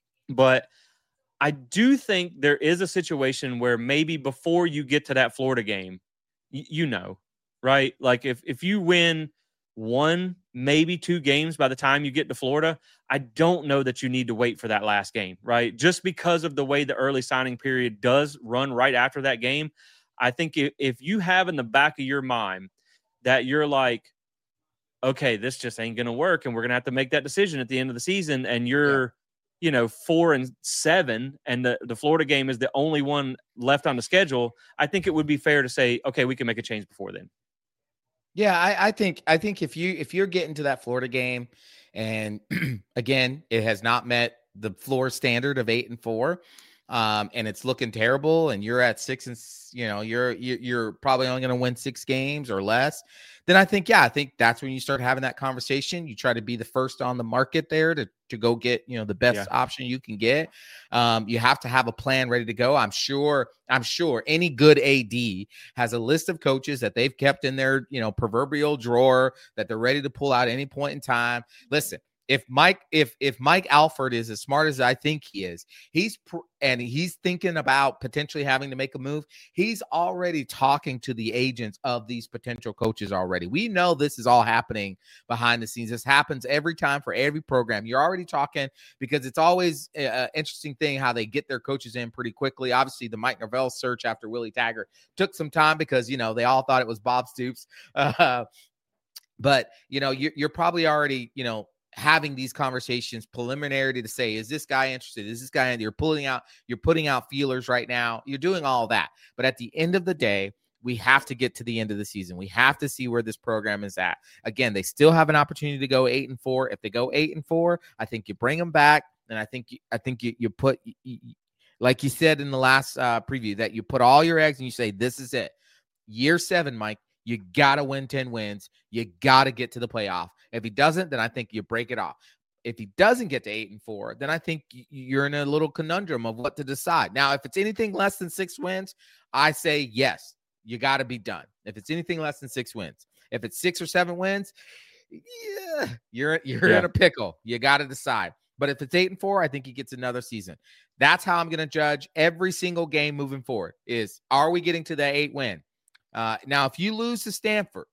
But I do think there is a situation where maybe before you get to that Florida game, y- you know, right. Like if, if you win one, maybe two games by the time you get to Florida, I don't know that you need to wait for that last game, right? Just because of the way the early signing period does run right after that game. I think if, if you have in the back of your mind that you're like, okay, this just ain't going to work and we're going to have to make that decision at the end of the season and you're, yeah. you know, four and seven and the, the Florida game is the only one left on the schedule, I think it would be fair to say, okay, we can make a change before then. Yeah, I, I think I think if you if you're getting to that Florida game, and again, it has not met the floor standard of eight and four, um, and it's looking terrible, and you're at six and you know you're you're probably only going to win six games or less, then I think yeah, I think that's when you start having that conversation. You try to be the first on the market there to to go get you know the best yeah. option you can get. Um, you have to have a plan ready to go. I'm sure. I'm sure any good A D has a list of coaches that they've kept in their you know proverbial drawer that they're ready to pull out any point in time. Listen. If Mike, if if Mike Alford is as smart as I think he is, he's pr- and he's thinking about potentially having to make a move. He's already talking to the agents of these potential coaches already. We know this is all happening behind the scenes. This happens every time for every program. You're already talking because it's always an interesting thing how they get their coaches in pretty quickly. Obviously, the Mike Norvell search after Willie Taggart took some time because you know they all thought it was Bob Stoops, uh, but you know you're, you're probably already you know. having these conversations preliminary to say, is this guy interested? Is this guy, you're pulling out, you're putting out feelers right now. You're doing all that. But at the end of the day, we have to get to the end of the season. We have to see where this program is at. Again, they still have an opportunity to go eight and four. If they go eight and four, I think you bring them back. And I think, you, I think you, you put, you, like you said in the last uh, preview, that you put all your eggs and you say, this is it. Year seven, Mike, you got to win ten wins. You got to get to the playoff. If he doesn't, then I think you break it off. If he doesn't get to eight and four, then I think you're in a little conundrum of what to decide. Now, if it's anything less than six wins, I say yes, you got to be done. If it's anything less than six wins, if it's six or seven wins, yeah, you're you're yeah. in a pickle. You got to decide. But if it's eight and four, I think he gets another season. That's how I'm going to judge every single game moving forward. Is are we getting to that eight win? Uh, now, if you lose to Stanford,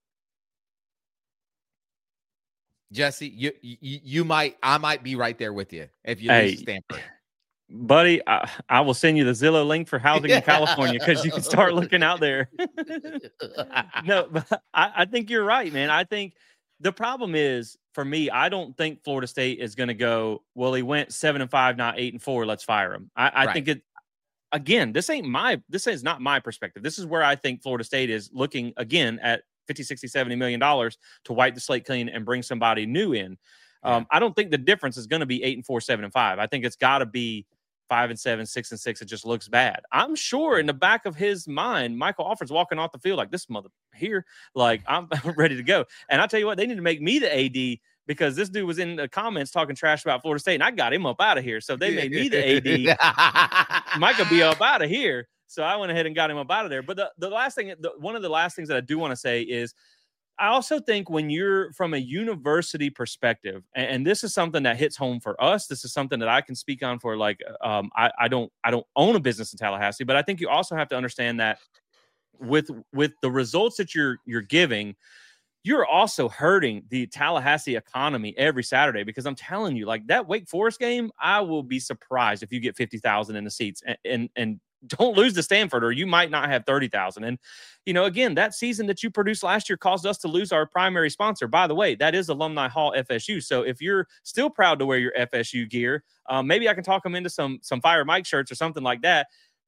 Jesse, you, you you might I might be right there with you if you hey, lose to Stanford. Buddy, I, I will send you the Zillow link for housing in California because you can start looking out there. No, but I, I think you're right, man. I think the problem is for me, I don't think Florida State is going to go, well, he went seven and five, not eight and four. Let's fire him. I, I right. think it. Again, this ain't my, this is not my perspective. This is where I think Florida State is looking again at fifty, sixty, seventy million dollars to wipe the slate clean and bring somebody new in. Yeah. Um, I don't think the difference is going to be eight and four, seven and five. I think it's got to be five and seven, six and six. It just looks bad. I'm sure in the back of his mind, Michael Alford's walking off the field like this mother here, like I'm ready to go. And I tell you what, they need to make me the A D because this dude was in the comments talking trash about Florida State, and I got him up out of here. So they made me the A D. Mike will be up out of here. So I went ahead and got him up out of there. But the, the last thing, the, one of the last things that I do want to say is I also think when you're from a university perspective, and, and this is something that hits home for us, this is something that I can speak on for like, um, I, I don't, I don't own a business in Tallahassee, but I think you also have to understand that with, with the results that you're, you're giving, you're also hurting the Tallahassee economy every Saturday, because I'm telling you, like that Wake Forest game, I will be surprised if you get fifty thousand in the seats, and, and, and don't lose to Stanford, or you might not have thirty thousand. And, you know, again, that season that you produced last year caused us to lose our primary sponsor. By the way, that is Alumni Hall F S U. So if you're still proud to wear your F S U gear, um, maybe I can talk them into some, some Fire Mike shirts or something like that.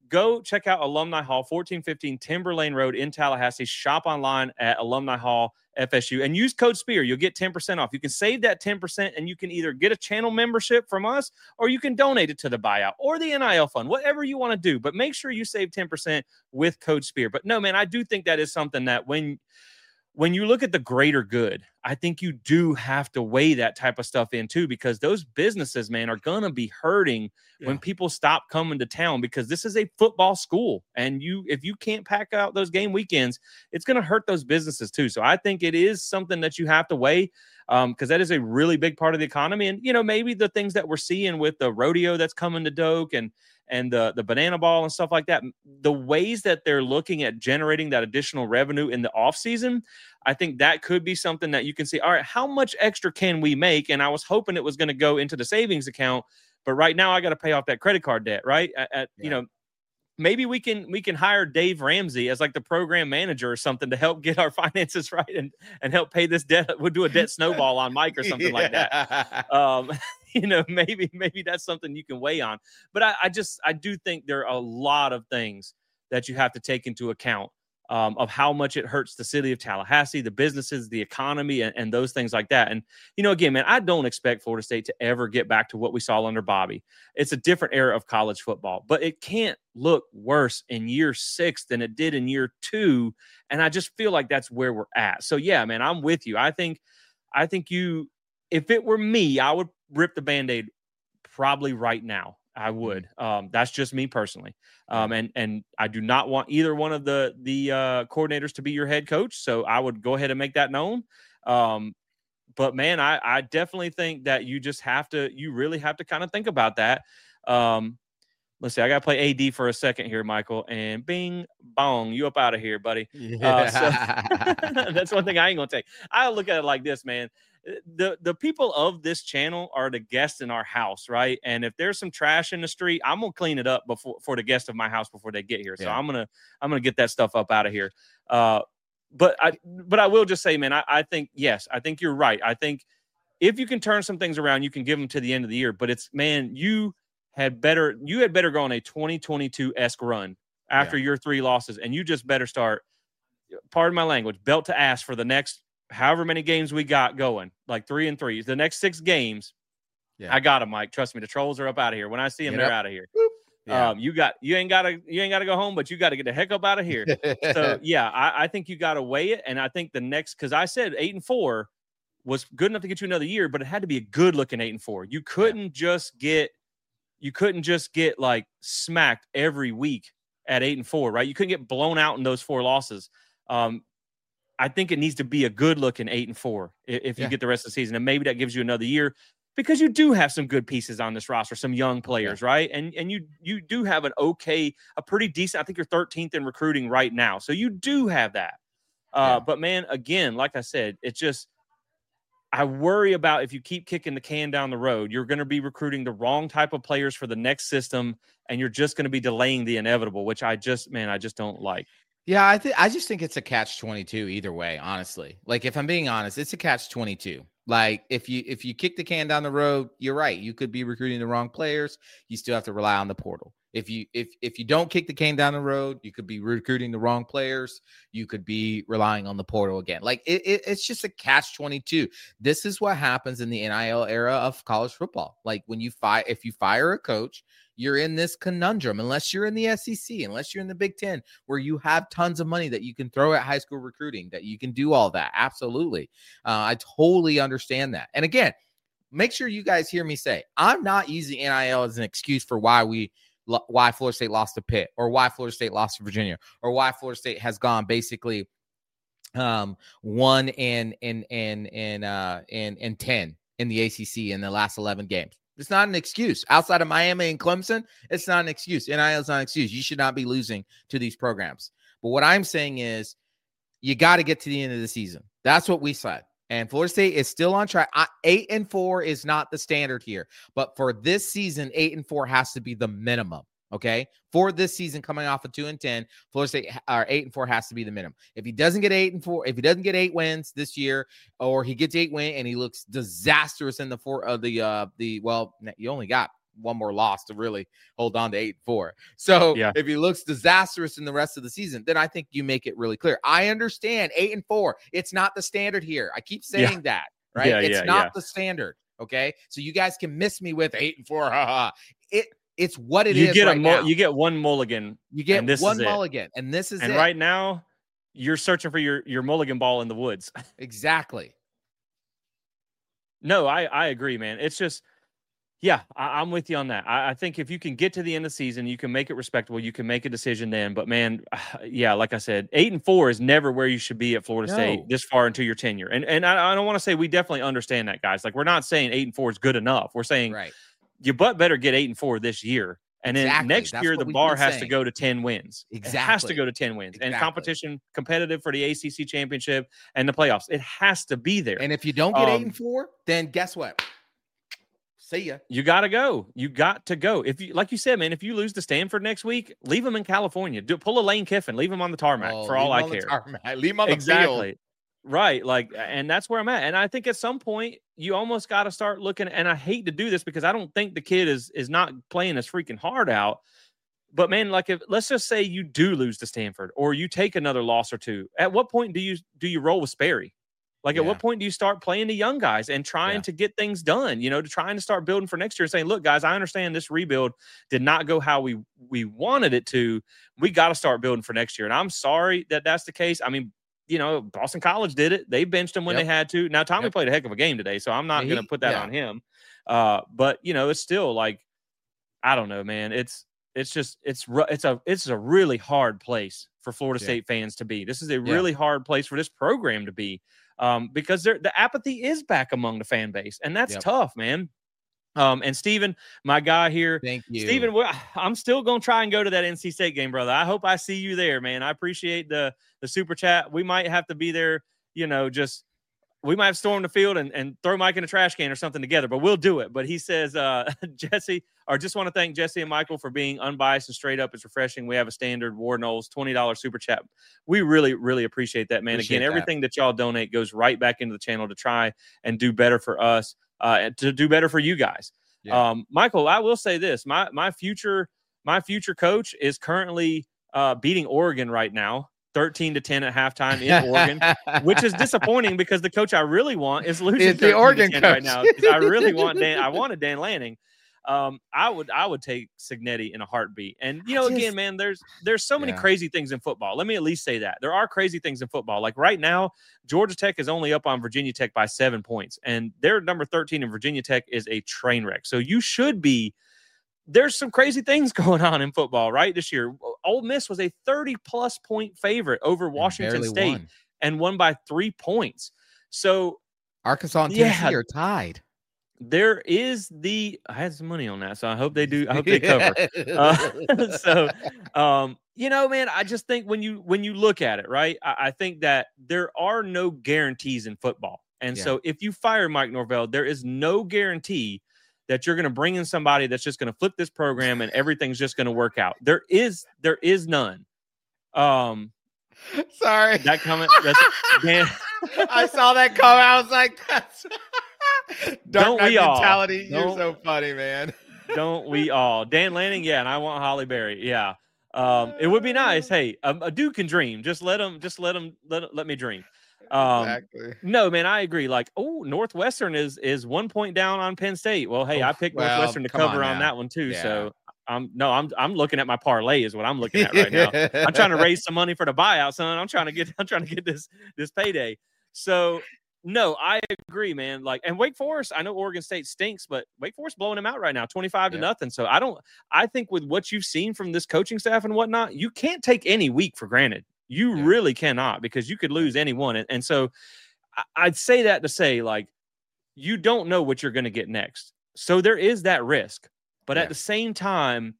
go check out Alumni Hall, fourteen fifteen Timber Lane Road in Tallahassee. Shop online at Alumni Hall F S U and use code SPEAR. You'll get ten percent off. You can save that ten percent and you can either get a channel membership from us or you can donate it to the buyout or the N I L fund, whatever you want to do. But make sure you save ten percent with code SPEAR. But no, man, I do think that is something that when when you look at the greater good, I think you do have to weigh that type of stuff in too, because those businesses, man, are going to be hurting yeah. when people stop coming to town, because this is a football school. And you, if you can't pack out those game weekends, it's going to hurt those businesses too. So I think it is something that you have to weigh, um, because that is a really big part of the economy. And, you know, maybe the things that we're seeing with the rodeo that's coming to Doak and, and the, the banana ball and stuff like that, the ways that they're looking at generating that additional revenue in the off season, I think that could be something that you can see, all right, how much extra can we make? And I was hoping it was going to go into the savings account, but right now I got to pay off that credit card debt, right? At, at yeah. you know, maybe we can, we can hire Dave Ramsey as like the program manager or something to help get our finances right and, and help pay this debt. We'll do a debt snowball on Mike or something yeah. like that. Um, you know, maybe, maybe that's something you can weigh on, but I, I just, I do think there are a lot of things that you have to take into account um, of how much it hurts the city of Tallahassee, the businesses, the economy, and, and those things like that. And, you know, again, man, I don't expect Florida State to ever get back to what we saw under Bobby. It's a different era of college football, but it can't look worse in year six than it did in year two. And I just feel like that's where we're at. So yeah, man, I'm with you. I think, I think you, if it were me, I would rip the Band-Aid probably right now. I would. Um, that's just me personally. Um, and, and I do not want either one of the, the uh, coordinators to be your head coach. So I would go ahead and make that known. Um, but man, I, I definitely think that you just have to, you really have to kind of think about that. Um, let's see, I got to play A D for a second here, Michael, and bing, bong, you up out of here, buddy. Yeah. Uh, so that's one thing I ain't going to take. I look at it like this, man. The the people of this channel are the guests in our house, right? And if there's some trash in the street, I'm gonna clean it up before for the guests of my house before they get here. So yeah. I'm gonna I'm gonna get that stuff up out of here. Uh, but I but I will just say, man, I, I think yes, I think you're right. I think if you can turn some things around, you can give them to the end of the year. But it's man, you had better you had better go on a twenty twenty-two-esque run after yeah. your three losses, and you just better start. Pardon my language, belt to ass for the next. However many games we got going, like three and three, the next six games, yeah. I got them, Mike. Trust me, the trolls are up out of here. When I see them, get they're up. Out of here. Yeah. Um, you got, you ain't got to, you ain't got to go home, but you got to get the heck up out of here. So yeah, I, I think you got to weigh it. And I think the next, cause I said eight and four was good enough to get you another year, but it had to be a good looking eight and four. You couldn't yeah. just get, you couldn't just get like smacked every week at eight and four, right? You couldn't get blown out in those four losses. Um, I think it needs to be a good looking eight and four if you yeah. get the rest of the season. And maybe that gives you another year because you do have some good pieces on this roster, some young players, yeah. right? And and you you do have an okay, a pretty decent, I think you're thirteenth in recruiting right now. So you do have that. Uh, yeah. But man, again, like I said, it's just, I worry about if you keep kicking the can down the road, you're going to be recruiting the wrong type of players for the next system. And you're just going to be delaying the inevitable, which I just, man, I just don't like. Yeah, I think I just think it's a catch twenty-two either way, honestly. Like if I'm being honest, it's a catch twenty-two. Like if you if you kick the can down the road, you're right. You could be recruiting the wrong players. You still have to rely on the portal. If you if if you don't kick the can down the road, you could be recruiting the wrong players. You could be relying on the portal again. Like it, it it's just a catch twenty-two. This is what happens in the N I L era of college football. Like when you fire if you fire a coach, you're in this conundrum unless you're in the S E C, unless you're in the Big Ten, where you have tons of money that you can throw at high school recruiting, that you can do all that. Absolutely. Uh, I totally understand that. And again, make sure you guys hear me say, I'm not using N I L as an excuse for why we, why Florida State lost to Pitt, or why Florida State lost to Virginia, or why Florida State has gone basically um, one and, and, and, and, uh, and, and ten in the A C C in the last eleven games. It's not an excuse. Outside of Miami and Clemson, it's not an excuse. N I L is not an excuse. You should not be losing to these programs. But what I'm saying is you got to get to the end of the season. That's what we said. And Florida State is still on track. I, eight and four is not the standard here. But for this season, eight and four has to be the minimum. Okay, for this season, coming off of two and ten, Florida State or eight and four has to be the minimum. If he doesn't get eight and four, if he doesn't get eight wins this year, or he gets eight win and he looks disastrous in the four of uh, the uh the well, you only got one more loss to really hold on to eight and four. So yeah. if he looks disastrous in the rest of the season, then I think you make it really clear. I understand eight and four. It's not the standard here. I keep saying Yeah. that, right? Yeah, it's yeah, not yeah. the standard. Okay. So you guys can miss me with eight and four. Ha ha. It It's what it you is get right a now. You get one mulligan. You get and this one is mulligan, and this is and it. right now you're searching for your your mulligan ball in the woods. Exactly. No, I I agree, man. It's just, yeah, I, I'm with you on that. I, I think if you can get to the end of the season, you can make it respectable. You can make a decision then. But man, yeah, like I said, eight and four is never where you should be at Florida No. State this far into your tenure. And and I, I don't want to say we definitely understand that, guys. Like, we're not saying eight and four is good enough. We're saying Right. you but better get eight and four this year. And then Exactly. next That's year, what the we've bar been has saying. to go to ten wins. Exactly. It has to go to ten wins. Exactly. And competition, competitive for the A C C championship and the playoffs. It has to be there. And if you don't get Um, eight and four, then guess what? See ya. You got to go. You got to go. If you, like you said, man, if you lose to Stanford next week, leave him in California. Do pull a Lane Kiffin. Leave him on the tarmac Oh, for all I leave him on the care. tarmac. Leave him on the Exactly. field. Right. Like, and that's where I'm at. And I think at some point you almost got to start looking. And I hate to do this because I don't think the kid is is not playing his freaking heart out. But man, like, if let's just say you do lose to Stanford or you take another loss or two, at what point do you do you roll with Sperry? Like, Yeah. at what point do you start playing the young guys and trying Yeah. to get things done, you know, to trying to start building for next year and saying, look, guys, I understand this rebuild did not go how we we wanted it to. We got to start building for next year. And I'm sorry that that's the case. I mean, you know, Boston College did it. They benched him when Yep. they had to. Now, Tommy Yep. played a heck of a game today, so I'm not Yeah, going he- to put that yeah. on him. Uh, but, you know, it's still like, I don't know, man. It's it's just it's ru- it's a it's a really hard place for Florida Yeah. State fans to be. This is a Yeah. really hard place for this program to be, um, because there the apathy is back among the fan base, and that's Yep. tough, man. Um, and Steven, my guy here, Thank you. Steven, we- I'm still gonna try and go to that N C State game, brother. I hope I see you there, man. I appreciate the the super chat. We might have to be there, you know, just. We might have stormed the field and, and throw Mike in a trash can or something together, but we'll do it. But he says, uh, Jesse, or just want to thank Jesse and Michael for being unbiased and straight up. It's refreshing. We have a standard War Knowles twenty dollars super chat. We really, really appreciate that, man. Appreciate Again, that. everything that y'all donate goes right back into the channel to try and do better for us, uh, and to do better for you guys. Yeah. Um, Michael, I will say this: my my future my future coach is currently uh, beating Oregon right now. thirteen to ten at halftime in Oregon, which is disappointing because the coach I really want is losing It's the thirteen to Oregon ten coach. right now. 'Cause I really want Dan. I wanted Dan Lanning. Um, I would I would take Cignetti in a heartbeat. And you know, I just- again, man, there's there's so many Yeah. crazy things in football. Let me at least say that there are crazy things in football. Like right now, Georgia Tech is only up on Virginia Tech by seven points, and they're number thirteen, and Virginia Tech is a train wreck. So you should be. There's some crazy things going on in football, right? This year, Ole Miss was a thirty plus point favorite over And Washington barely State won. and won by three points. So Arkansas and Yeah. Tennessee are tied. there is the, I had some money on that, so I hope they do. I hope they cover. Uh, so, um, you know, man, I just think when you when you look at it, right, I, I think that there are no guarantees in football, and Yeah. so if you fire Mike Norvell, there is no guarantee that you're going to bring in somebody that's just going to flip this program and everything's just going to work out. There is there is none. Um, Sorry. that comment. That's Dan. I saw that comment. I was like, that's Dark Don't Knight we all? mentality. You're Don't- so funny, man. Don't we all? Dan Lanning, yeah, and I want Holly Berry, yeah. Um, it would be nice. Hey, a, a dude can dream. Just let him. Just let him. Let let me dream. Um, Exactly. No, man, I agree. Like, oh, Northwestern is is one point down on Penn State. Well, hey, Oh, I picked well, Northwestern to come on cover on, now. that one too. Yeah. So I'm no, I'm I'm looking at my parlay is what I'm looking at right now. I'm trying to raise some money for the buyout, son. I'm trying to get I'm trying to get this this payday. So no, I agree, man. Like, and Wake Forest, I know Oregon State stinks, but Wake Forest blowing them out right now, twenty-five to Yeah. nothing. So I don't. I think with what you've seen from this coaching staff and whatnot, you can't take any week for granted. You Yeah. really cannot, because you could lose any one. And, and so I- I'd say that to say, like, you don't know what you're going to get next. So there is that risk. But Yeah. at the same time,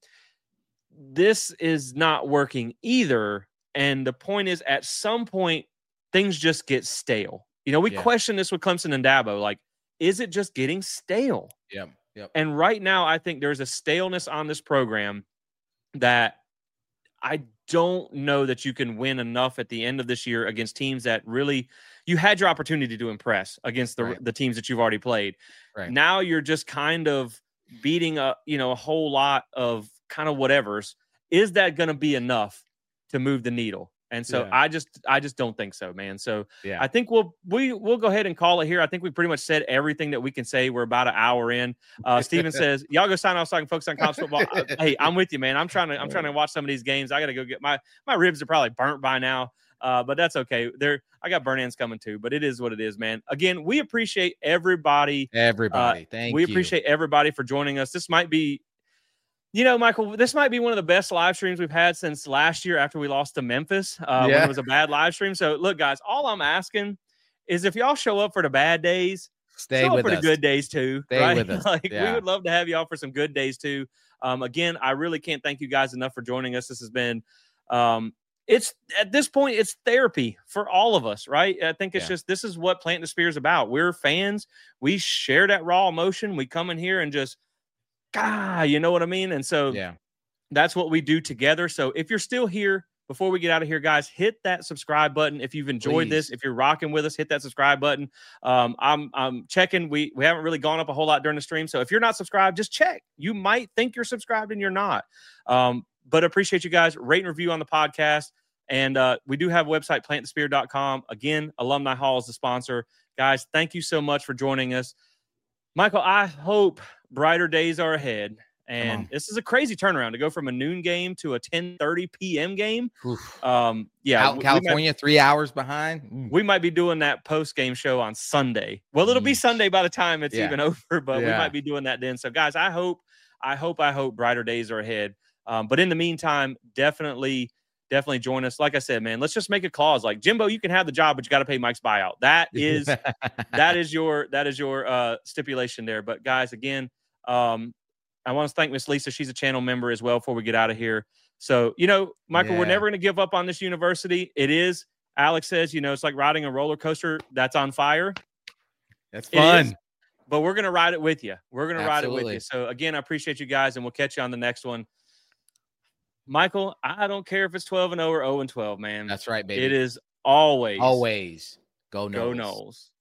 this is not working either. And the point is, at some point, things just get stale. You know, we Yeah. question this with Clemson and Dabo. Like, is it just getting stale? Yep. Yep. And right now, I think there's a staleness on this program that I don't know that you can win enough at the end of this year against teams that really you had your opportunity to impress against the Right. the teams that you've already played. Right. Now you're just kind of beating a, you know, a whole lot of kind of whatevers, is that going to be enough to move the needle? And so yeah. I just, I just don't think so, man. So yeah. I think we'll, we, we'll go ahead and call it here. I think we pretty much said everything that we can say. We're about an hour in. Uh, Steven says, y'all go sign off so I can focus on college football. I, hey, I'm with you, man. I'm trying to, I'm trying to watch some of these games. I got to go get my, my ribs are probably burnt by now. Uh, but that's okay. There, I got burn ends coming too, but it is what it is, man. Again, we appreciate everybody. Everybody. Uh, Thank we you. We appreciate everybody for joining us. This might be, you know, Michael, this might be one of the best live streams we've had since last year after we lost to Memphis uh, yeah. when it was a bad live stream. So, look, guys, all I'm asking is if y'all show up for the bad days, stay show with up for us. the good days too. Stay right? with us. Like, yeah. we would love to have y'all for some good days too. Um, again, I really can't thank you guys enough for joining us. This has been, um, it's at this point, it's therapy for all of us, right? I think it's yeah. just, this is what Planting the Spear is about. We're fans. We share that raw emotion. We come in here and just, God, you know what I mean? And so, yeah. that's what we do together. So if you're still here, before we get out of here, guys, hit that subscribe button. If you've enjoyed Please. this, if you're rocking with us, hit that subscribe button. Um, I'm, I'm checking. We, we haven't really gone up a whole lot during the stream. So if you're not subscribed, just check. You might think you're subscribed and you're not. Um, but appreciate you guys. Rate and review on the podcast. And uh, we do have a website, plant the spear dot com. Again, Alumni Hall is the sponsor. Guys, thank you so much for joining us. Michael, I hope brighter days are ahead. And this is a crazy turnaround to go from a noon game to a ten thirty p.m. game. Oof. Um, yeah, Out in California, might, three hours behind. Mm. We might be doing that post-game show on Sunday. Well, it'll be Sunday by the time it's yeah. even over, but yeah. we might be doing that then. So, guys, I hope, I hope, I hope brighter days are ahead. Um, but in the meantime, definitely, definitely join us. Like I said, man, let's just make a clause like, Jimbo, you can have the job, but you got to pay Mike's buyout. That is, that is your, that is your uh, stipulation there. But guys, again, um, I want to thank Miss Lisa. She's a channel member as well before we get out of here. So, you know, Michael, yeah. we're never going to give up on this university. It is, Alex says, you know, it's like riding a roller coaster that's on fire. That's fun. Is, but we're going to ride it with you. We're going to ride it with you. So, again, I appreciate you guys, and we'll catch you on the next one. Michael, I don't care if it's twelve and oh or oh and twelve, man. That's right, baby. It is always. Always. Go Noles. Go Noles.